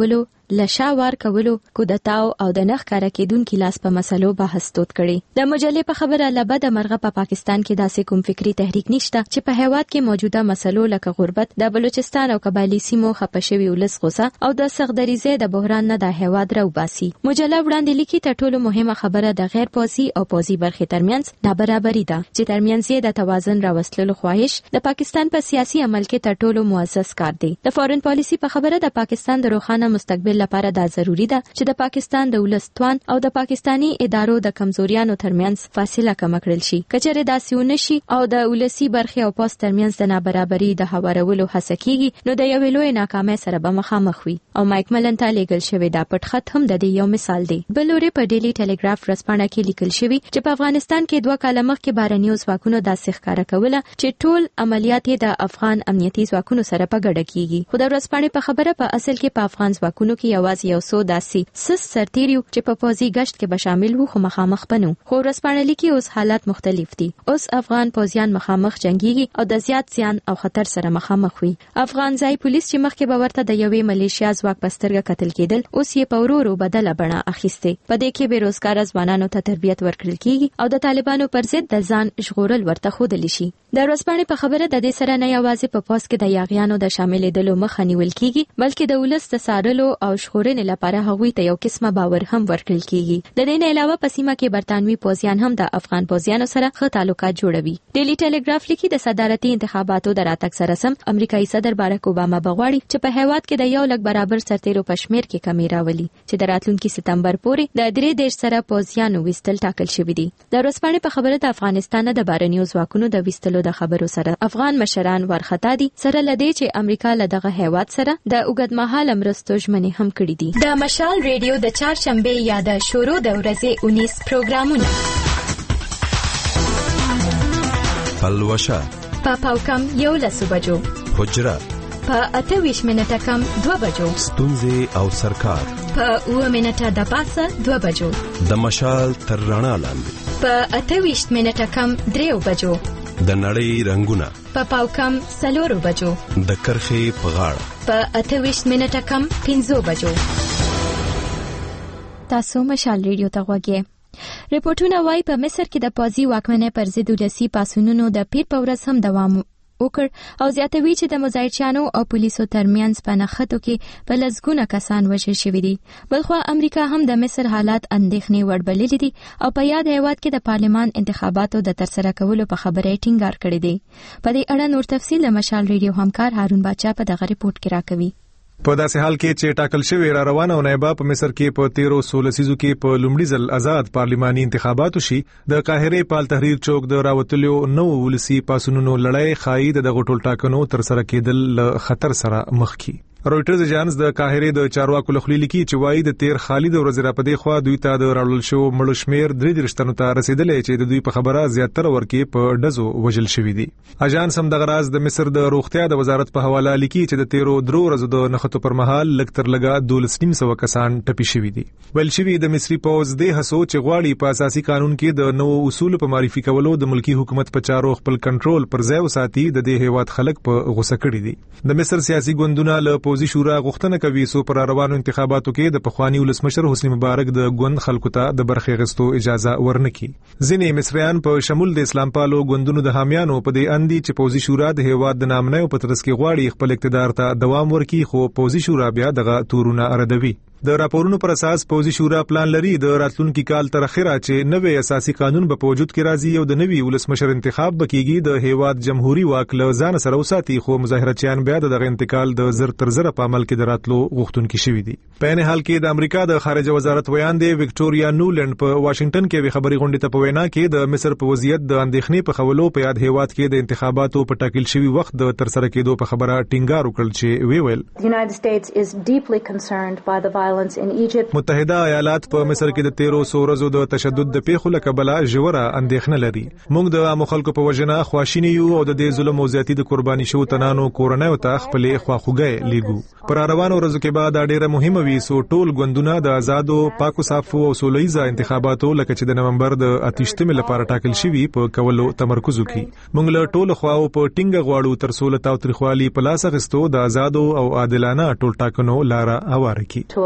لشاوار کولو کودتاو او د نخ کار کېدونکو لاس په مسلو بحث توت کړي د مجلې په خبره لبد مرغه په پاکستان کې داسې کوم فکری تحریک نشته چې په هیواد کې موجوده مسلو لکه غربت د بلوچستان او قبایلی سیمو خپشوي ولس غوسه او د سغدریزه د بحران نه د هیواد راوباسي مجله وړاندې لیکي تر ټولو مهمه خبره د غیر پوزي او پوزي برخې ترمنځ نابرابري ده چې ترمنځ یې د توازن راوستلو خواهش د پاکستان په سیاسي عمل کې تر ټولو موثق کار دی د فورن پالیسی په خبره د پاکستان د روښانه مستقبل لپاره دا ضروری ده چې د پاکستان د ولستوان او د پاکستانی ادارو د کمزوریانو ترمنځ فاصله کم کړل شي کچره داسې ونشي او د ولسی برخې او پوس ترمنځ د نابرابري د هوارولو هڅه کیږي نو د یو لوی ناکامۍ سره به مخامخ وي او مایک ملن ته لیږل شوی دا پټ خط هم د دې یو مثال دی بلوري په ډیلی ټیلیګراف ورځپاڼه کې لیکل شوی چې په افغانستان کې دوه کاله مخکې بهرنیو ځواکونو داسې ښکارا کوله چې ټول عملیات د افغان امنیتي ځواکونو سره په ګډه کیږي خو د ورځپاڼې په خبره په اصل کې په افغان ځواکونو کې یوازې یو څو داسې سس سرتیریو چې په پوزي گشت کې به شامل وو خو مخامخ پنو خو ورځپاڼه لیکي اوس حالات مختلف دي اوس افغان پوزیان مخامخ جنگيږي او د زیات زیان او خطر سره مخامخ وي افغان ځای پولیس چې مخکې به ورته د یوې ملیشیا ځواک پسترګه قتل کېدل اوس یې په ورو ورو بدله بڼه اخیسته په دې کې بیروزګار ځوانانو ته تربیت ورکړل کیږي او د طالبانو پر ضد د ځان ژغورل ورته ښودل شي د ورځپاڼې په خبره د دې سره نه یوازې په پوس کې د یاغیانو د شاملېدلو مخه نیول کیږي بلکې د ولس د سارلو او ژغورنې لپاره هغوی ته یو قسمه باور هم ورکړل کیږي د دې نه علاوه په سیمه کې برتانوي پوزیان هم د افغان پوزیانو سره ښه تعلقات جوړوي ډیلی ټیلیګراف لیکي د صدارتي انتخاباتو د راتګ سره سم امریکایي صدر باراک اوباما بغواړي چې په هیواد کې د یو لک برابر سرتیرو په شمیر کې کمی راولي چې د راتلونکي ستمبر پورې د درې دیش سره پوزیانو وستل ټاکل شوی دي د ورځپاڼې په خبره د افغانستان د بهرنیو ځواکونو د وستلو د خبرو سره افغان مشران ورختا دي سره لدې چې امریکا له دغه هیواد سره د اوږدمهاله مرستو ژمنې هم کړې دي د مشال ریډیو د چهارشنبه یا د شروع د ورځې اونیس پروګرامونه پلوشه په پاوکم یو لسو بجو حجره په اته ویش منټه کم دوه بجو ستونزې او سرکار په اوه منټه د پاسه دوه بجو د مشال تر رڼا لاندې په اته ویش منټه کم دریو بجو د نړۍ رنگونه په پاوکم سلورو بجو د کرخې په غاړه په اته ویش منټه کم پنځو بجو تاسو مشال ریډیو ته غوږی ریپورتونه وايي په مصر کې د پوزي واکمنۍ پر ضد ولسی پاسونونو د پیر په ورځ هم دوام وکړ او زیاتوي چې د مظاهرچیانو او پولیسو ترمنځ په نښتو کې په لسګونه کسان وژل شوي دي بلخو امریکا هم د مصر حالات اندېښنې وړ بللي دي او په یاد هیواد کې د پارلمان انتخاباتو د ترسره کولو په خبره ټینګار کړی دی په دې اړه نور تفصیل د مشال ریډیو همکار هارون باچا په دغه ریپورت کې راکوي په داسې حال کې چې ټاکل شوی را روانه نایبه په مصر کې په تیرو سولسیزو کې په لومړي ځل آزاد پارلماني انتخاباتو شي د قاهره پال تحریر چوک د راوتلو نو ولسی پاسونونو لړۍ خای د غټول ټاکنو تر سره کېدل خطر سره مخ کی رويټرز ایجنس د قاهره د چارواکو لخوا لیکي چې وايي د تیر خالد وزیر په دی خوا دوی ته د راول شو مړ شمیر درې درشتنو ته رسیدلې چې د دوی په خبره زیاتره ورکی په ډزو وجل شوې دي اجانس هم د غراز د مصر د روغتیا د وزارت په حواله لیکي چې د تیرو درو ورځو د نخښتو پر مهال لکتر لګا دولسنیم سو کسان ټپي شوي دي ول شوی د مصری پوز د هڅو چې غواړي په اساسي قانون کې د نو اصول په معرفي کولو د ملکی حکومت په چارو خپل کنټرول پر ځای وساتي د دې هیواد خلک په غوسه کړي دي د مصر سیاسي ګوندونه له پوزي شورا غوښتنه کوي سو پر روانو انتخاباتو کې د پخوانی ولسمشر حسنی مبارک د ګوند خلکو ته د برخې غستو اجازه ورنکي ځینې مصریان په شمول د اسلام پالو ګوندونو د حامیانو په دې اندي چې پوزي شورا د هیواد د نامنۍ په ترڅ کې غواړي خپل اقتدار ته دوام ورکړي خو پوزي شورا بیا دغه تورونه اردوي د راپورونو پر اساس پوزي شورا پلان لري د راتلونکي کال تر اخره چې نوې اساسي قانون به په وجود کې راځي او د نوې ولسمشر انتخاب بکیږي د هیواد جمهوریت واک له ځان سره وساتي خو مظاهرچیان بیا دغه انتقال د زر تر زر په عمل کې دراتلو غوښتونکي شوي دي په نه حال کې د امریکا د خارجه وزارت ویان دی وکټوريا نولند په واشنگټن کې وی خبري غونډه ته په وینا کې د مصر په وضعیت د اندېښنې په خولو په یاد هیواد کې د انتخاباتو په ټاکل شوی وخت د تر سره کېدو په خبره ټینګار وکړ چې وی ویل The United States is deeply concerned by the violence in Egypt. متحده ایالات په مصر کې د تیرو سورزو د تشدد د پیښو لکبله ژوره اندېښنه لري موږ د عام خلکو په وجنه خواشینی یو او د دې ظلم او زیاتی د قرباني شو تنانو کورنۍ ته خپل خواخوږي لیګو پر روانو ورځو کې بعد ډیره مهمه وي سو ټول ګوندونه د آزادو پاکو صافو او سولېزه انتخاباتو لکه چې د نومبر د اتشتمه لپاره ټاکل شوی په کولو تمرکز وکړي موږ له ټولو خواو په ټینګه غواړو تر سولې تاو ترخوالي په لاس غستو د آزادو او عادلانه ټول ټاکنو لاره هواره کړي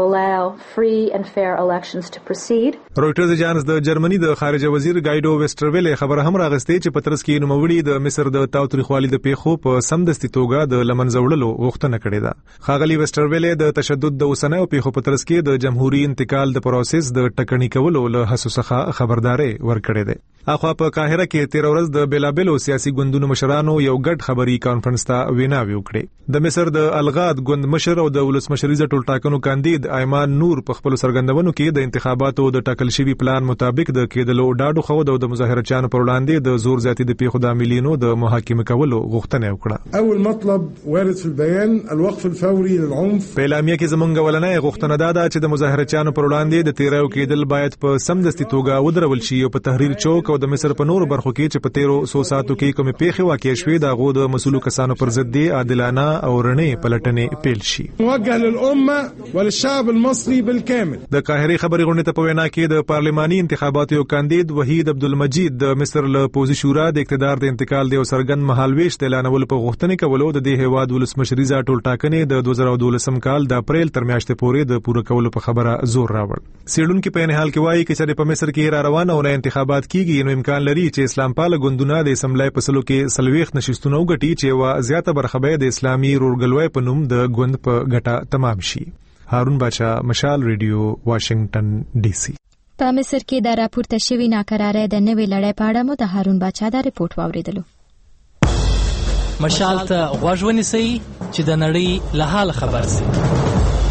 allow free and fair elections to proceed. رويټرز اجانس د جرمني د خارجه وزیر ګایډو ویسټرویل خبر هم راغستې چې پترس کې نوموړي د مصر د تاوتریخوالي د پیښو په سمدستي توګه د لمنځوړلو غوښتنه کړې ده. خاغلی ویسټرویل د تشدد د اوسنیو پیښو پترس کې د جمهوریت انتقال د پروسس د ټکنی کولو له هڅو څخه خبرداري ورکړې ده. اخوا په قاهره کې تیر ورځ د بیلابلو سیاسي ګوندونو مشرانو یو ګډ خبري کانفرنس ته ویناوي وکړي. د مصر د الغاد ګوند مشر او د ولسمشریزه ټولټاکنو کاندید ایمان نور په خپل سرګندونو کې د انتخاباتو د ټاکل شوی پلان مطابق د کېدلو ډاډو خو د مظاهرچیانو پر وړاندې د زور زیاتی د پیښو د عاملینو د محاکمه کولو غوښتنه وکړه. اول مطلب وارد في البيان الوقف الفوري للعنف. په اعلامیه کې زمونږ ولنې غوښتنه ده چې د مظاهرچیانو پر وړاندې د تیرو کېدل باید په سمدستي توګه ودرول شي او په تحریر چوک او د مصر په نورو برخو کې چې په تیرو سو ساعتو کې کومې پیښې واقع شوې د غو د مسؤلو کسانو پر ضد دی عادلانه او رڼې پلټنې پیل شي. موجه للامه وللشعب المصري بالكامل. د قاهري خبري غونډې ته په وینا کې د پارلماني انتخاباتو کاندید وحید عبدالمجید د مصر له پوزي شورا د اقتدار د انتقال دی او سرګن مهالويش اعلانول په غوښتنې کولو د دې هواد ولسمشریزه ټولټاکنې د دوه زره دولسم کال د اپریل تر میاشتې پورې د پوره کولو په خبره زور راوړ. سیډونکو په نه حال کې وایي چې په مصر کې را روانه او انتخابات کیږي نو امکان لري چې اسلام پال ګوندونه د اسمبلی په سلو کې سلويخ نشستونه وګټي چې وا زیاته برخه به د اسلامي رورګلوي په نوم د ګوند په ګټه تمام شي. هارون بچا، مشال ریډیو، واشنگټن ډي سي. په مصر کې د راپورته شوی ناکراره د نوې لړۍ په اړه مو د هارون بچا دا ریپورت واوریدلو. مشال ته غوږ ونیسئ چې د نړۍ له حال خبر شئ.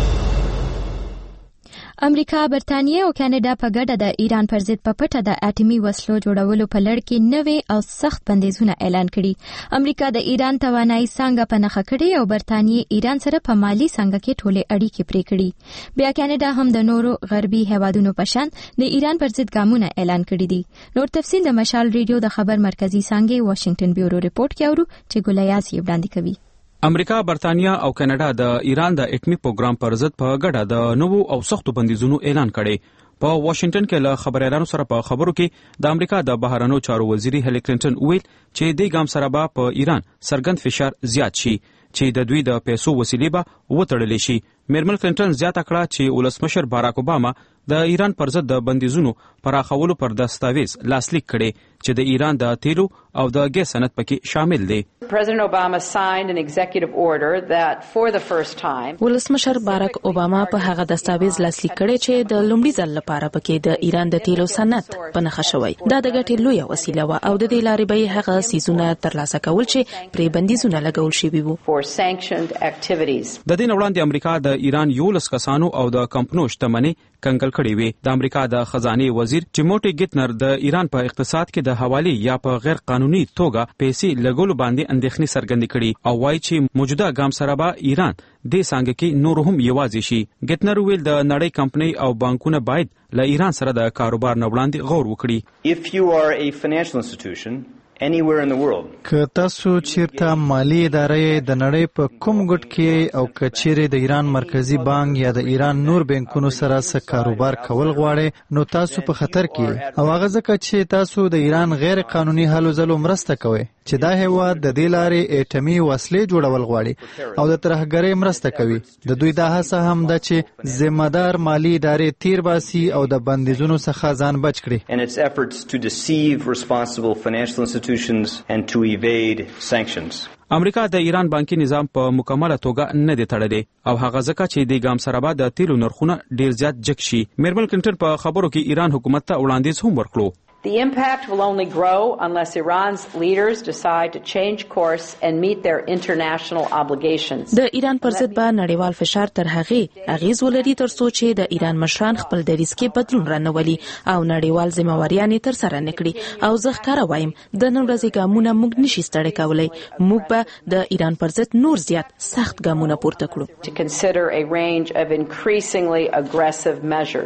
امریکا، برتانیې او کاناډا په ګډه د ایران پر ضد په پټه د اټومي وسلو جوړولو په لړ کې نوې او سخت بندیزونه اعلان کړي. امریکا د ایران توانایي څنګه په نښه کړي او برتانیې ایران سره په مالی څنګه کې ټولې اړیکې پرې کړي. بیا کاناډا هم د نورو غربي هیوادونو په شان د ایران پر ضد ګامونه اعلان کړي دي. نور تفصیل د مشال ریډیو د خبر مرکزی څنګه واشنگټن بیورو ریپورت کې اورو چې ګولیاز یې وړاندې کوي. امریکا، برتانیا او کاناډا د ایران د اټومي پروګرام پر ضد په ګډه د نوو او سختو بندیزونو اعلان کړي. په واشنگټن کې له خبريالانو سره په خبرو کې د امریکا د بهرنیو چارو وزیر هیلي کلینټن ویل چې د ګام سره به په ایران سرګند فشار زیات شي چې د دوی د پیسو وسیلې به وتړل شي. میرمن کلینټن زیاته کړه چې ولسمشر باراک اوباما د ایران پر ضد د بندیزونو پراخولو پر دستاویز لاسلیک کړي چې د ایران د تیلو او د ګیس صنعت پکې شامل دي. President Obama signed an executive order that for the first time ولسمشر باراک اوباما په هغه دستاویز لاسلیک کړي چې د لومړي ځل لپاره پکې د ایران د تیلو صنعت په نښه شوی. دا د ګټې لویه وسیله و او د دې لارې به هغه سیزونه ترلاسه کول چې پرې بندیزونه لګول شوي وو. for sanctioned activities. د دې وړاندې امریکا د ایران یو لس کسانو او د کمپنو شتمنۍ کنګل کړې وي. د امریکا د خزانه وزیر ټیموټي ګیټنر د ایران په اقتصاد کې د حواله یا په غیر قانوني توګه پیسې لګول باندې اندېښنې څرګندې کړې او وایي چې موجوده ګام سره به ایران د څنګه کې نور هم یوازې شي. ګیټنر ویل د نړۍ کمپنۍ او بانکونه باید له ایران سره د کاروبار نه وړاندې غور وکړي. If you are a financial institution anywhere in the world. که تاسو چیرته مالی ادارې د نړۍ په کوم ګټ کې او کچېره د ایران مرکزی بانک یا د ایران نور بانکونو سره سره کاروبار کول غواړئ نو تاسو په خطر کې او هغه ځکه چې تاسو د ایران غیر قانوني هلو ځلو مرسته کوئ چې دا هیواد د دې لارې اټومي وسلې جوړول غواړي او د ترهګرۍ مرسته کوي. د دوی دا هڅه هم ده چې ذمہ دار مالی ادارې تیر باسي او د بندیزونو څخه ځان بچ کړي. And its efforts to deceive responsible financial institutions and to evade sanctions. امریکا د ایران بانکي نظام په مکمله توګه نه دی تړلی او هغه ځکه چې د ګام سره به د تیلو نرخونه ډیر زیات جګ شي. میرمن کلینټن په خبرو کې ایران حکومت ته وړاندیز هم ورکړو. The impact will only grow unless Iran's leaders decide to change course and meet their international obligations. د ایران پر ضد به نړیوال فشار تر هغه اغیز ولري تر څو چې د ایران مشران خپل دریځ کې بدلون رانولي او نړیوال ذمہواریانې تر سره نکړي او زه ښکاره وایم د نن ورځې ګامونه موږ نشي ستړي کولای. موږ به د ایران پر ضد نور زیات سخت ګامونه پورته کړو. To consider a range of increasingly aggressive measures.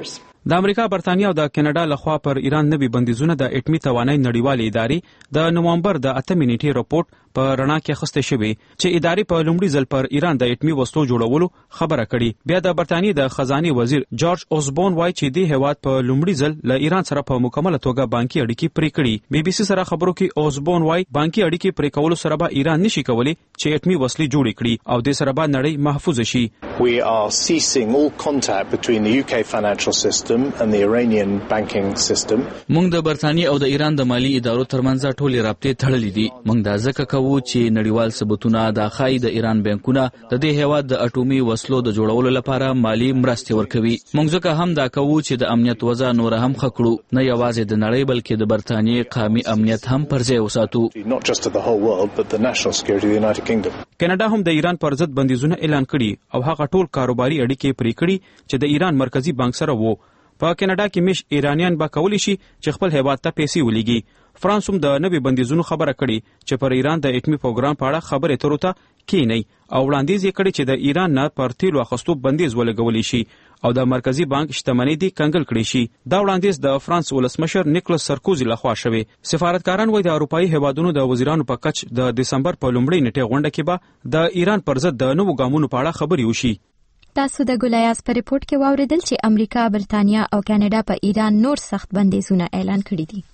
د امریکا، برتانیا او د کاناډا لخوا پر ایران نوي بندیزونه د اټمي توانایي نړیوالې ادارې د نومبر د اتمې نیټې راپورټ په رڼا کې اخیستل شوی چې ادارې په لومړي ځل پر ایران د اټمي وسلو جوړولو خبره کړې. بیا د برتانیې د خزانه وزیر جورج اوسبورن وایي چې د هیواد په لومړي ځل له ایران سره په مکمله توګه بانکي اړیکې پرې کړې. بي بي سي سره خبرو کې اوسبورن وایي بانکي اړیکې پرې کولو سره به ایران نشي کولی چې اټمي وسلې جوړې کړي او د سره به نړۍ محفوظ شي. We are ceasing all contact between the U K financial system and the Iranian banking system. موږ د برتانیې او د ایران د مالی ادارو ترمنځ ټولې رابطې تړلې دي. موږ دا ځکه کوو چې نړیوال ثبوتونه د خای د ایران بانکونه د دې هیواد د اټومي وسلو د جوړولو لپاره مالی مرستې ورکوي. موږ ځکه هم دا کوو چې د امنیت وضع نور هم ښه کړو، نه یوازې د نړۍ بلکې د برتانیې قومي امنیت هم پر ځای وساتو. Not just of the whole world but the national security of the United Kingdom. کاناډا هم د ایران پر ضد بندیزونه اعلان کړي او هغه ټول کاروباري اړیکې پرې کړي چې د ایران مرکزی بانک سره وو. په کاناډا کې مش ایرانیان به کولی شي چې خپل هیواد ته پیسې ولېږي. فرانس هم د نوي بندیزونو خبره کړي چې پر ایران د اټمي پروګرام په اړه خبرې اترو ته کېنی او وړاندیز یې کړی چې د ایران نه پر تیلو اخیستو بندیز ولګولی شي او د مرکزی بانک شتمنۍ دې کنګل کړي شي. دا وړاندیز د فرانس ولسمشر نیکلس سرکوزي لخوا شوی. سفارتکاران وایي د اروپایي هیوادونو د وزیرانو په کچ د دسمبر په لومړۍ نیټې غونډه کې به د ایران پر ضد د نوو ګامونو په اړه خبرې وشي. تاسو د ګولایاس په ریپورت کې واوریدل چې امریکا، برتانیا او کاناډا په ایران نور سخت بندیزونه اعلان کړي دي.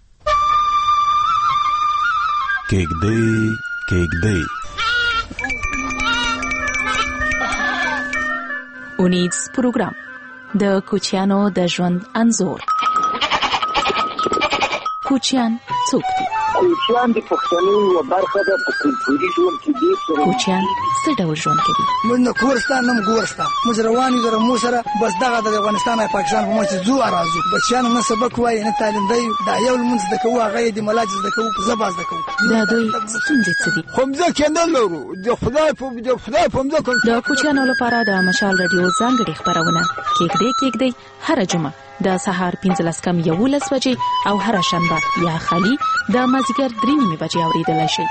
کېږدی کېږدی اونیز پروګرام د کوچیانو د ژوند انځور. کوچیان څوک دي؟ کوچیان د پښتنو یوه برخه ده په کلتوري ژوند کې دي. کوچیان څه ډول ژوند کوي؟ موږ نه کور شته نه ګور شته، موږ روان یو د مو سره بس دغه د افغانستان او پاکستان په مچ زو راځو. بچیانو نه سبق وایي نه تعلیم دی، دا یو لمونځ د کوو هغه د ملاج د کوو زباز د کوو. دا دوی ستونزې څه دي؟ خو موږ کې نه لرو د خدای په د خدای په موږ د کوچیانو لپاره د مشال رادیو ځانګړي خبرونه کېږدي کېږدي هر جمعه د سهار پنځلس کم یولس بجې او هر شنبه یا خالي د مازیګر درې نیمې بجې اورېدلای شئ.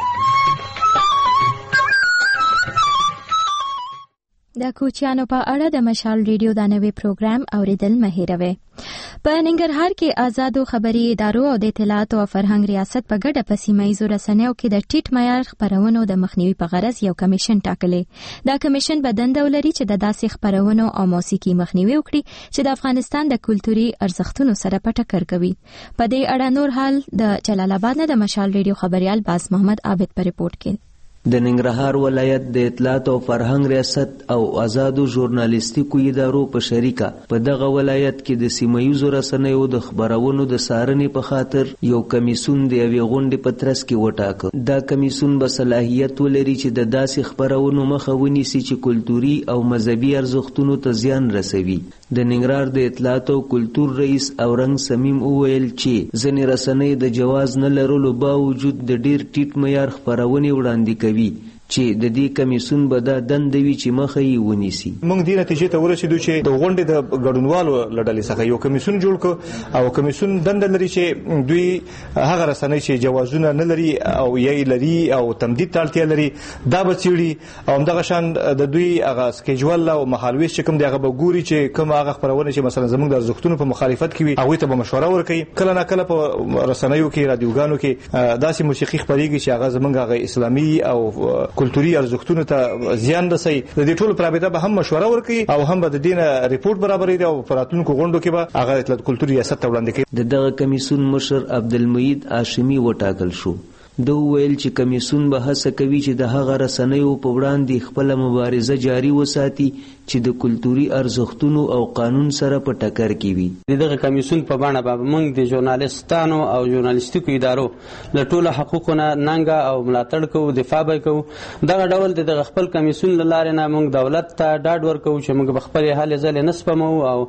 د کوچیانو په اړه د مشال ریډیو د نوي پروګرام اوریدل مه هېروئ. په ننګرهار کې آزادو خبري ادارو او د اطلاعات او فرهنګ ریاست په ګډه په سیمه ییزو رسنیو کې د ټیټ معیار خبرونو د مخنیوي په غرض یو کمیشن ټاکلی. دا کمیشن به دنده ولري چې د داسې خبرونو او موسیقي مخنیوي وکړي چې د افغانستان د کلتوري ارزښتونو سره په ټکر کوي. په دې اړه نور حال د جلال آباد نه د مشال ریډیو خبريال باز محمد عابد په ریپورت کې. د ننګرهار ولایت د اطلاعات او فرهنګ ریاست او آزادو ژورنالیستیکو ادارو په شریکه په دغه ولایت کې د سیمه ییزو رسنیو د خبرونو د څارنې په خاطر یو کمیسون د یوې غونډې په ترڅ کې وټاکه. دا کمیسون به صلاحیت ولري چې د داسې خبرونو مخه ونیسي چې کلتوري او مذهبي ارزښتونو ته زیان رسوي. د ننګرهار د اطلاعات او کلتور رئیس اورنګ سمیم وویل چې ځینې رسنۍ د جواز نه لرلو باوجود د ډیر ټیټ معیار خبرونې وړاندې کوي چې د دې کمیسون به دا دنده وي چې مخه یې ونیسي. موږ دې نتیجې ته ورسېدو چې د غونډې د ګډونوالو له ډلې څخه یو کمیسون جوړ کړ او کمیسون دنده لري چې دوی هغه رسنۍ چې جوازونه نه لري او یې لري او تمدید ته اړتیا لري دا به څېړي او همدغه شان د دوی هغه سکیجول او مهالویش چې کوم دی هغه به ګوري چې کوم هغه خبرونه چې مثلا زموږ د ارزښتونو په مخالفت کې وي هغوی ته به مشوره ورکوي. کله نه کله په رسنیو کې رادیوګانو کې داسې موسیقي خپرېږي چې هغه زموږ هغه اسلامي او کلتوري ارزښتونو ته زیان رسوي. د دې ټولو پرابطه به هم مشوره ورکوي او هم به د دې نه ریپورټ برابروي او په راتلونکو غونډو کې به هغه اطلاعات کلتوري ریاست ته وړاندې کوي. د دغه کمیسون مشر عبدالمجید هاشمي وټاکل شو. د ویل چې کمیسون به هڅه کوي چې د هغه رسنیو په وړاندې خپل مبارزه جاری وساتي چې د کلتوري ارزښتونو او قانون سره په ټکر کې وي. دغه کمیسون په باندې به موږ د ژورنالیستانو او ژورنالیستیکو ادارو له ټولو حقوقو نه ننګه او ملاتړ کوو، دفاع به کوو. دغه ډول د خپل کمیسون له لارې نه موږ دولت ته ډاډ ورکوو چې موږ به خپلې هلې ځلې نه سپموو او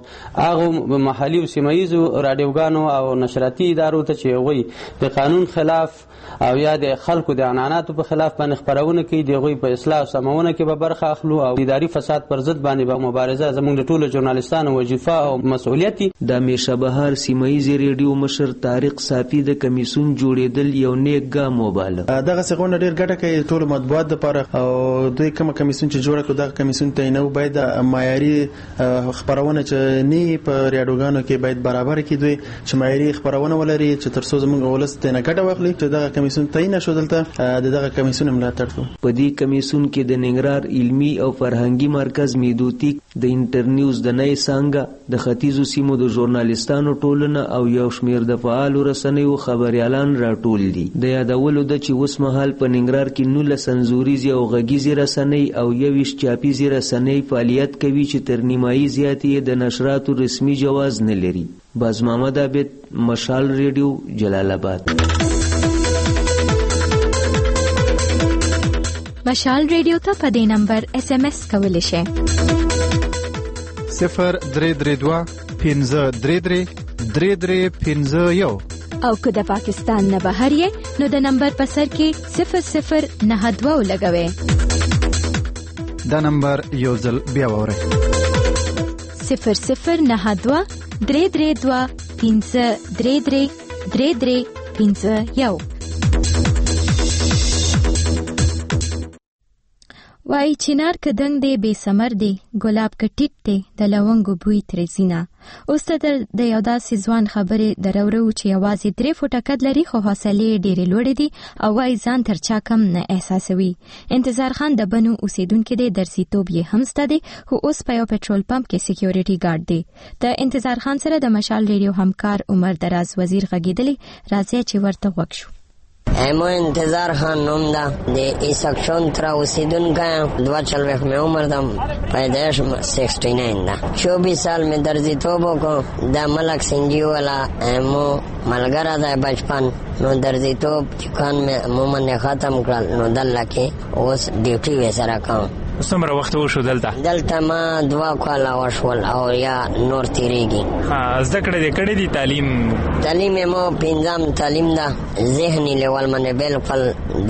هغو محلي او سیمه ییزو راډیوګانو او نشراتي ادارو ته چې هغوی د قانون خلاف او یا د خلکو د عنعناتو په خلاف باندې خبرونه کوي د غوي په اصلاح او سمونه کې به برخه اخلو او اداري فساد پر ضد باندې به مبارزه زموږ د ټولو ژورنالیستانو وظیفه او مسؤلیت دی. د میشه بهار سیمایي ریډیو مشر طارق صافي د کمیسون جوړېدل یو نیک ګام وباله. دغه څنګه ډیر ګټه کوي ټول مطبوعات لپاره او دوی کوم کمیسون چې جوړ کړو دغه کمیسون ته نو باید معیاري خبرونه چې نه په ریډیوګانو کې باید برابر کړي دوی چې معیاري خبرونه ولري چې تر څو زموږ ولست نه ګټه واخلي چې دغه کمیسون ته نه شو دلته دغه کمیسون ملاتړ کوي. په دې کمیسون کې د ننګرهار علمي او فرهنګي مرکز میدوتیک د انټرنیوز د نئی څنګه د ختیځو سیمو د ژورنالیستانو ټولنه او یو شمیر د فعالو رسنیو خبريالان راټول دي. د یادولو د چې اوس مهال په ننګرهار کې نولس سنزوريزي او غږیزي رسنۍ او یویش چاپیزي رسنۍ فعالیت کوي چې تر نیمایي زیاتې د نشراتو رسمي جواز نه لري. باز محمد عابد، مشال ریډیو، جلال آباد. مشال ریډیو ته په دې نمبر اس ام اس کولی شئ صفر درې درې دوه پنځه درې درې درې درې پنځه یو. او که د پاکستان نه بهر یې نو د نمبر په سر کې صفر صفر نه دوه ولګوئ. دا نمبر یو ځل بیا واورئ. صفر صفر نه دوه درې درې دوه پنځه درې درې درې درې پنځه یو. وای چنار کدنګ دی بے سمر دی ګلاب ک ټیټ دی د لونګو بوی ترزینا. اوس ته د یو داسې ځوان خبرې درورو چې یوازې درې فوټه قد لري خو حوصلې ډېرې لوړې دي او وای ځان تر چا کم نه احساسوي. انتظار خان د بنو اوسیدونکو دی درسیتوب یې هم سته دی خو اوس په یو پټرول پمپ کې سکیورټي ګارد دی. د انتظار خان سره د مشال ریډیو همکار عمر دراز وزیر غږیدلی راځي چې ورته وښو. ایمو انتظار خان نوم دا د ایسکشن تر اوسیدونکا دو چلوخ میں عمر دا پیدائش سکسٹی نائن دا چوبیس سال میں درزی توبو کو دا ملک سنجیو والا ایمو ملگرہ دا بچپن نو درزی توب چکان میں مومن نے ختم کرل نو دلہ کے اوس ڈیوٹی ویسرا کام. څومره وخت وشو دلته؟ دلته ما دوا کاله وشول او یا نور تیریږي. ها زده کړې دې کړې دي تعلیم؟ تعلیم مو پنځم تعلیم دا ذهني لیول باندې بالکل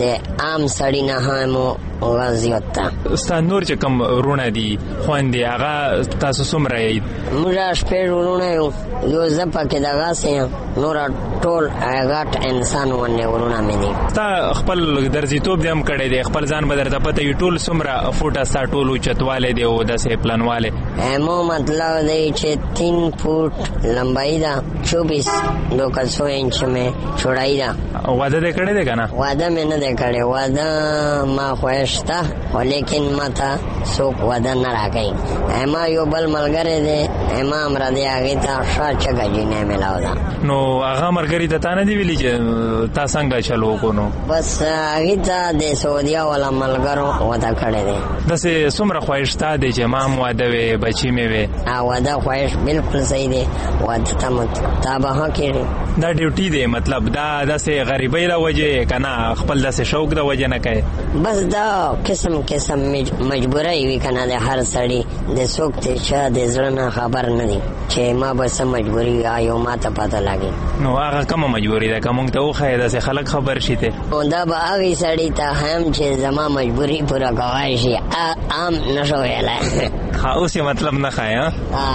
د عام سړی نه هم وازیوتا. استاد نور چې کوم ورونه دي خويندې هغه تاسو څومره یې؟ موږ شپږ ورونه یو یو زپا کې دغه سه نور ټول هغه انسان ونه ورونه مې دي. تا خپل درځیتوب دې هم کړې دي خپل ځان بدر ته پته یو ټول څومره فوټه ستا ټولو چتواله دی او داسې پلانواله؟ ایمو مطلب دی چې تین فوټ لمبائی دا چوبیس دو کسو انچ میں چوڑائی دا. واده دې کړی دی که نه؟ واده مې نه دی کړی. واده ما خوښ تا خو لیکن ما ته څوک واده نه راکوي. ایما یو بل ملګری دی ایما همره دی هغې ته ښه چکه جینۍ میلاو ده. نو هغه ملګري ته تا نه دي ویلي چې تا څنګه چل وکړو؟ نو بس هغې ته د سعودیا والا ملګرو واده کړی دی. داسې څومره خواهش تا دی چې ما هم واده وې بچی مې وې؟ واده خواهش بالکل صحیح دی. واده ته مطابقه کړي. دا ډیوټي دی مطلب دا داسې غریبۍ له وجې که نه خپل داسې شوق د وجې نه کوي؟ بس دا قسم قسم مجبورۍ وي که نه د هر سړي د څوک دی چې د زړه نه خبر نه دی چې ما به څه مجبوري وي او ما ته پته لګي. نو هغه کومه مجبوري ده که موږ ته وښیې داسې خلک خبر شي ته؟ دا به هغې سړي ته هم چې زما مجبوري پوره کولی شي عام نشو ویلی. ها اوس یې مطلب نه ښایي؟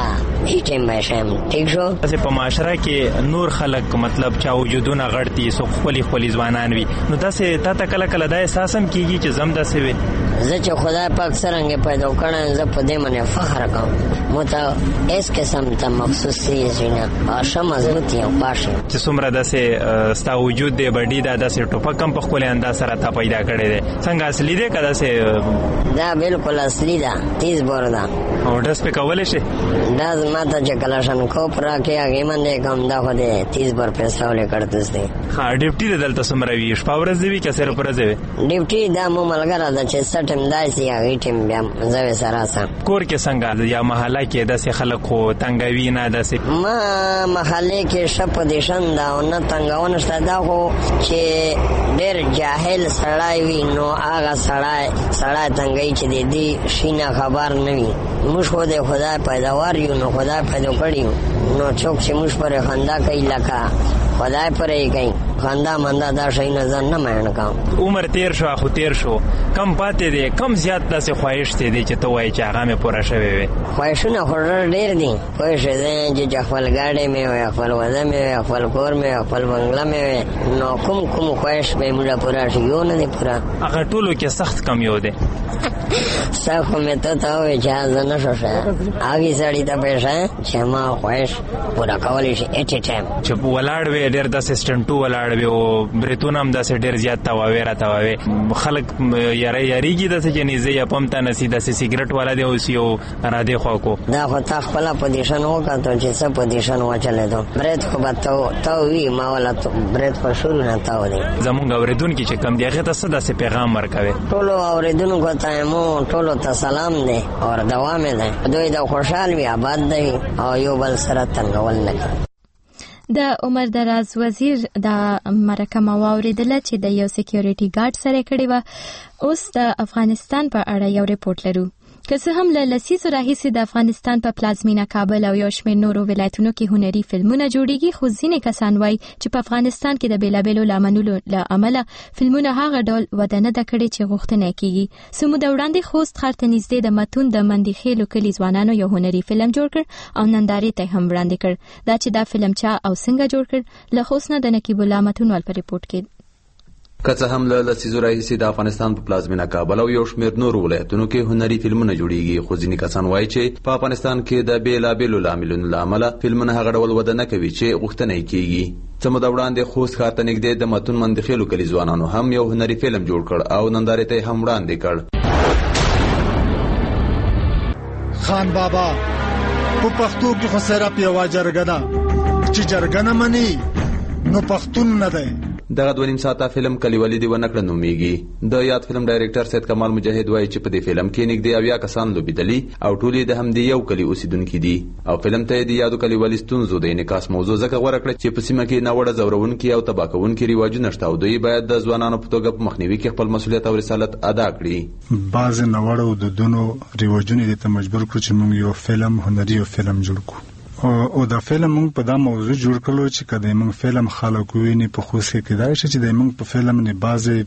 هېڅ ټایم به شم ټیک شو. داسې په معاشره کې نور خلک مطلب چا وجودونه غټ دي څوک ښکلي ښکلي ځوانان وي نو داسې تا ته کله کله دا احساس هم کېږي چې زه هم داسې وې؟ زه چې خدای پاک څرنګه پیدا کړی زه په دې باندې فخر کوم. مو ته هېڅ قسم ته مخصوص څیز وي نه ښه مضبوط یم پاش یم. چې څومره داسې ستا وجود دی بډي دا داسې ټوپک هم په ښکلي انداز سره تا پیدا کړی دی. څنګه اصلي دی که داسې؟ دا بالکل اصلي ده تیز بور ده. او ډس پې کولی شي؟ دا ما ته چې کلاشنکوف راکړي هغې باندې کوم دا خو د تیز بور پیستول کړتوس دی. ها ډیوټي دی دلته څومره وي؟ شپه ورځ دی وي که صرف ورځې وي؟ ډیوټي دا مو ملګره ده چې څه ټیم داسې هغې ټیم بیا زه وې سره سم. کور کې څنګه یا محله کې داسې خلک خو تنګوي نه داسې؟ ما محلې کې ښه پوزیشن ده او نه تنګونه شته. دا خو چې ډېر جاهل سړی وي نو هغه سړی سړی تنګوي چې د دې شي نه خبر نه وي. موږ خو د خدای پیداوار یو نو خدای پیدا کړي یو نو څوک چې موږ پرې خندا کوي لکه خدای پرې کوي خندا مندا دا شي نظر نه مېن کوم. عمر تیر شو خو تیر شو کم پاتې دي کم زیات داسې خواهش ته دي چې ته وایي چې هغه مې پوره شوی وي. خواهشونه خو ډېر دي. خواهش دې چې خپل ګاډي مې وي خپل وزه مې وي خپل کور مې خپل بنگله مې وي نو کوم کوم خواهش به موږ پوره شي یو نه دي پوره. هغه ټولو کې سخت کم یو دی. سخت مې ته ته وایي چې زه نه شو شه هغې سړي ته پېښه چې ما خواهش پوره کولی شي ایټ ټایم. چې ولاړ وې ډېر داسې سټنټو ولاړ وې او بریتونه هم داسې ډېر زیات تاواوې را تاواوې خلک یاره یاریږي داسې چې نیزه یا پم ته نسي داسې سګرټ والا دی اوس یو را دې خوا کو. دا خو تا خپله پوزیشن وکتو چې څه پوزیشن وچلېدو برید خو به ته وي ما والا برید په شروع نه تاو دی. زمونږ اورېدونکي چې کم دي هغې ته څه داسې پیغام ورکوې؟ ټولو اورېدونکو ته مو ټولو ته سلام دی او دوام دی دوی د خوشحال وي آباد دی او یو بل سره تنګول نه کوي. د عمر دراز وزیر د مرکه مواوریدله چې د یو سکیورټي ګارد سره کړی و. اوس د افغانستان په اړه یو ریپورت لرو. که څه هم له لسیزو راهیسې د افغانستان په پلازمینه کابل او یو شمېر نورو ولایتونو کې هنري فلمونه جوړیږي خو ځینې کسان وایي چې په افغانستان کې د بیلابیلو لاملونو له امله فلمونه هغه ډول وده نه ده کړې چې غوښتنه کیږي. څه موده وړاندې خوست ښار ته نږدې د متون د مندیخېلو کلي ځوانانو یو هنري فلم جوړ کړ او نندارې ته هم وړاندې کړ. دا چې دا فلم چا او څنګه جوړ کړ له خوست نه د نقیب الله متونوال په ریپورت کې. که څه هم له لسیزو راهیسې د افغانستان په پلازمینه کابل او یو شمېر نورو ولایتونو کې هنري فلمونه جوړیږي خو ځینې کسان وایي چې په افغانستان کې د بېلابېلو لاملونو له امله فلمونه هغه ډول وده نه کوي چې غوښتنه یې کېږي. څه موده وړاندې خوست ښار ته نږدې د متون مندیخېلو کلي ځوانانو هم یو هنري فلم جوړ کړ او نندارې ته یې هم وړاندې کړ. خان بابا په پښتو کې خو صرف یوه جرګه ده چې جرګه نه مني نو پښتون نه دی. دغه دوه نیم ساعته فلم کلیوالي دی ونه کړه نومیږي. د یاد فلم ډایرکټر سید کمال مجاهد وایي چې په دې فلم کې نږدې اویا کسان لوبېدلي او ټول یې د همدې یو کلي اوسیدونکي دي او فلم ته یې د یادو کلیوالي ستونزو د انعکاس موضوع ځکه غوره کړه چې په سیمه کې ناوړه ځورونکي او تباه کوونکي رواجونه شته او دوی باید د ځوانانو په توګه په مخنیوي کې خپل مسؤلیت او رسالت ادا کړي. بعضې ناوړه دودونو رواجونه دې ته مجبور کړو چې موږ یو فلم هنري یو فلم جوړ کړو او دا فلم موږ په دا موضوع جوړ کړو چې کله موږ فلم خلک ویني په خوست کې کېدای شي چې موږ په فلم نه بعضې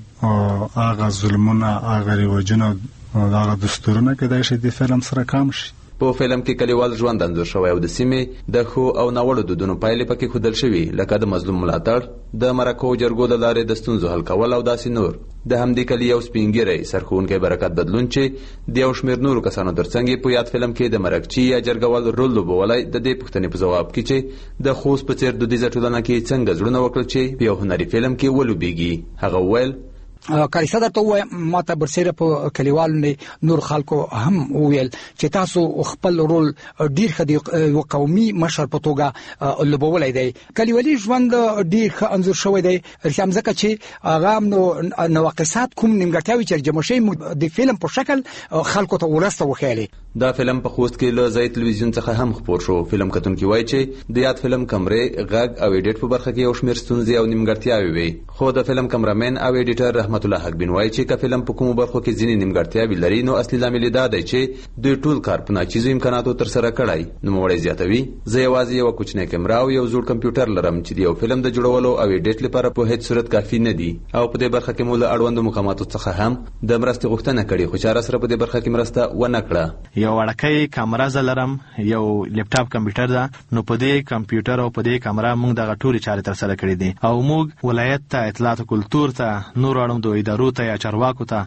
هغه ظلمونه هغه رواجونه هغه دستورونه کېدای شي د فلم سره کم شي. په فلم کې کلیوال ژوند انځور شوی او د سیمې د ښو او ناوړو دودونو پایلې پکې ښودل شوي لکه د مظلوم ملاتړ د مرکو جرګو له لارې د ستونزو حل کول او داسې نور. د همدې کلي یو سپینګیری سرښوونکی برکت بدلون چې د یو شمېر نورو کسانو ترڅنګ په یاد فلم کې د مرکچي یا جرګوال رول لوبولی د دې پوښتنې په ځواب کې چې د خوست په څېر دودیزه ټولنه کې څنګه زړونه وکړل چې په یو هنري فلم کې ولوبېږي. هغه وویل کاریسه درته ووایم ما ته برسېره په کلیوالو نه نور خلکو هم وویل چې تاسو خپل رول ډېر ښه دی یو قومي مشر په توګه لوبولی دی. کلیوالي ژوند ډېر ښه انځور شوی دی رښتیا هم ځکه چې هغه نو نواقصات کوم نیمګړتیاوې چې جمع شوي د فلم په شکل خلکو ته ولس ته وښیلې. دا فلم په خوست کې له ځایي تلویزیون څخه هم خپور شو. فلم کتونکي وایي چې د یاد فلم کمرې غږ او ایډیټ په برخه کې یو شمېر ستونزې او نیمګړتیاوې وي خو د فلم کمرامین او ایډیټر رحمت الله حق بن وایي چې که فلم په کومو برخو کې ځینې نیمګړتیاوې لري نو اصلي لامل یې دا دی چې دوی ټول کار په ناچیزو امکاناتو ترسره کړی. نوموړی زیاتوي زه یوازې یوه کوچنۍ کیمرا او یو زوړ کمپیوټر لرم چې د یو فلم د جوړولو او ایډیټ لپاره په هیڅ صورت کافي نه دي او په دې برخه کې مو له اړوندو مقاماتو څخه هم د مرستې غوښتنه کړې خو چا راسره په دې برخه کې مرسته ونه کړه. یو وړکۍ کامرا زه لرم یو لیپټاپ کمپیوټر ده نو په دې کمپیوټر او په دې کامرا موږ دغه ټولې چارې ترسره کړې دي او موږ ولایت ته اطلاعات او کلتور ته نور اړوندو ادارو ته یا چارواکو ته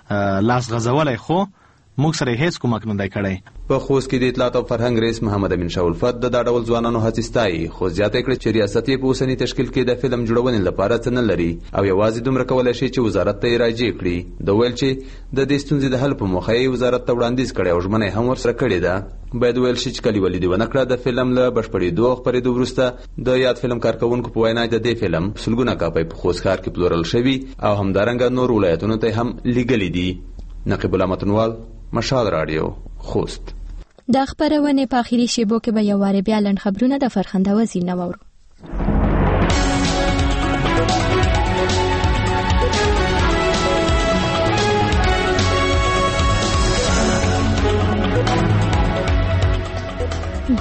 لاس غځولی خو موږ سره هیڅ کومک نه دی کړی. په خوست کې د اطلاعات او فرهنګ رئیس محمد امین شاه الفت د دا ډول ځوانانو هڅې ستایي خو زیاته کړه چې ریاست یې په اوسني تشکیل کې د فلم جوړونې لپاره څه نه لري او یوازې دومره کولی شي چې وزارت ته یې راجع کړي. د ویل چې د دې ستونزې د حل په موخه یې وزارت ته وړاندیز کړی او ژمنه هم ورسره کړې ده. باید ویل شي چې کلیوالي دې ونه کړه. د فلم له بشپړېدو او خپرېدو وروسته د یاد فلم کارکوونکو په وینا د دې فلم سلګونه کاپۍ په خوست ښار کې پلورل شوي او همدارنګه نور ولایتونو ته هم لیږلي دي. نقیب الله متونوال مشال رادیو خوست. د خبرونه په اخیری شیبو کې به یو واره بیا لنډ خبرونه د فرخنده وزیر نوورو.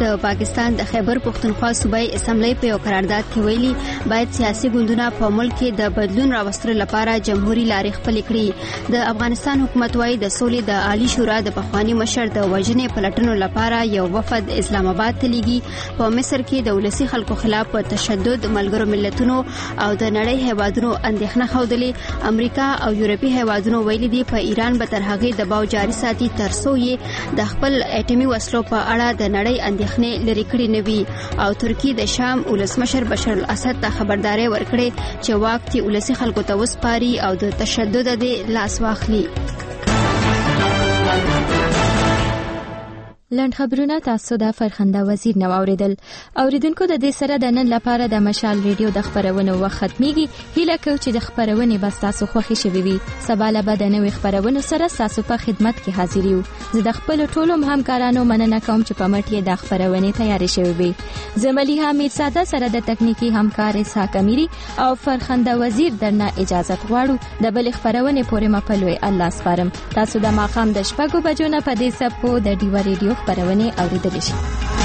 د پاکستان د خیبر پختونخوا صوبایي اسمبلی په یو قرارداد کې ویلي باید سیاسي ګوندونه په ملک کې د بدلون راوستلو لپاره جمهوریت لارې خپلې کړي. د افغانستان حکومت وايي د سولې د عالی شورا د پخوانی مشر د وژنې پلټنو لپاره یو وفد اسلام آباد ته لیږي. په مصر کې د ولسي خلکو خلاف په تشدد ملګرو ملتونو او د نړۍ هیوادونو اندېښنه ښودلې. امریکا او یورپي هیوادونو ویلي دي په ایران به تر هغې دباو جاري ساتي تر څو یې د خپل اټومي وسلو په اړه د نړۍ اندېښنې لرې کړې نه وي. او ترکیه د شام ولسمشر بشار الاسد ته خبرداري ورکړې چې واک تی ولسي خلکو ته وسپاري او د تشدد د لاس واخلي. لنډ خبرونه تاسو د فرخنده وزیر نو اوریدل. اوریدونکو د دې سره د نن لپاره د مشال ریډیو د خبرونو وخت ختميږي. هیله کوم چې د خبرونې بس تاسو خوښی شوي وي. سبا له به د نوې خبرونو سره تاسو په خدمت کې حاضر یو. زه د خپل ټولو همکارانو مننه کوم چې په مټ د خبرونې تیاری شوي وي. زملی حمید ساده سره د تکنیکی همکار اسحاق امیری او فرخنده وزیر درنه اجازه غواړو. د بل خبرونې پورې مپلوي الله سپارم. تاسو د ماقام د شپږو بجو نه په دې سپو د ډیو ریډیو خبرونه اوریدل شي.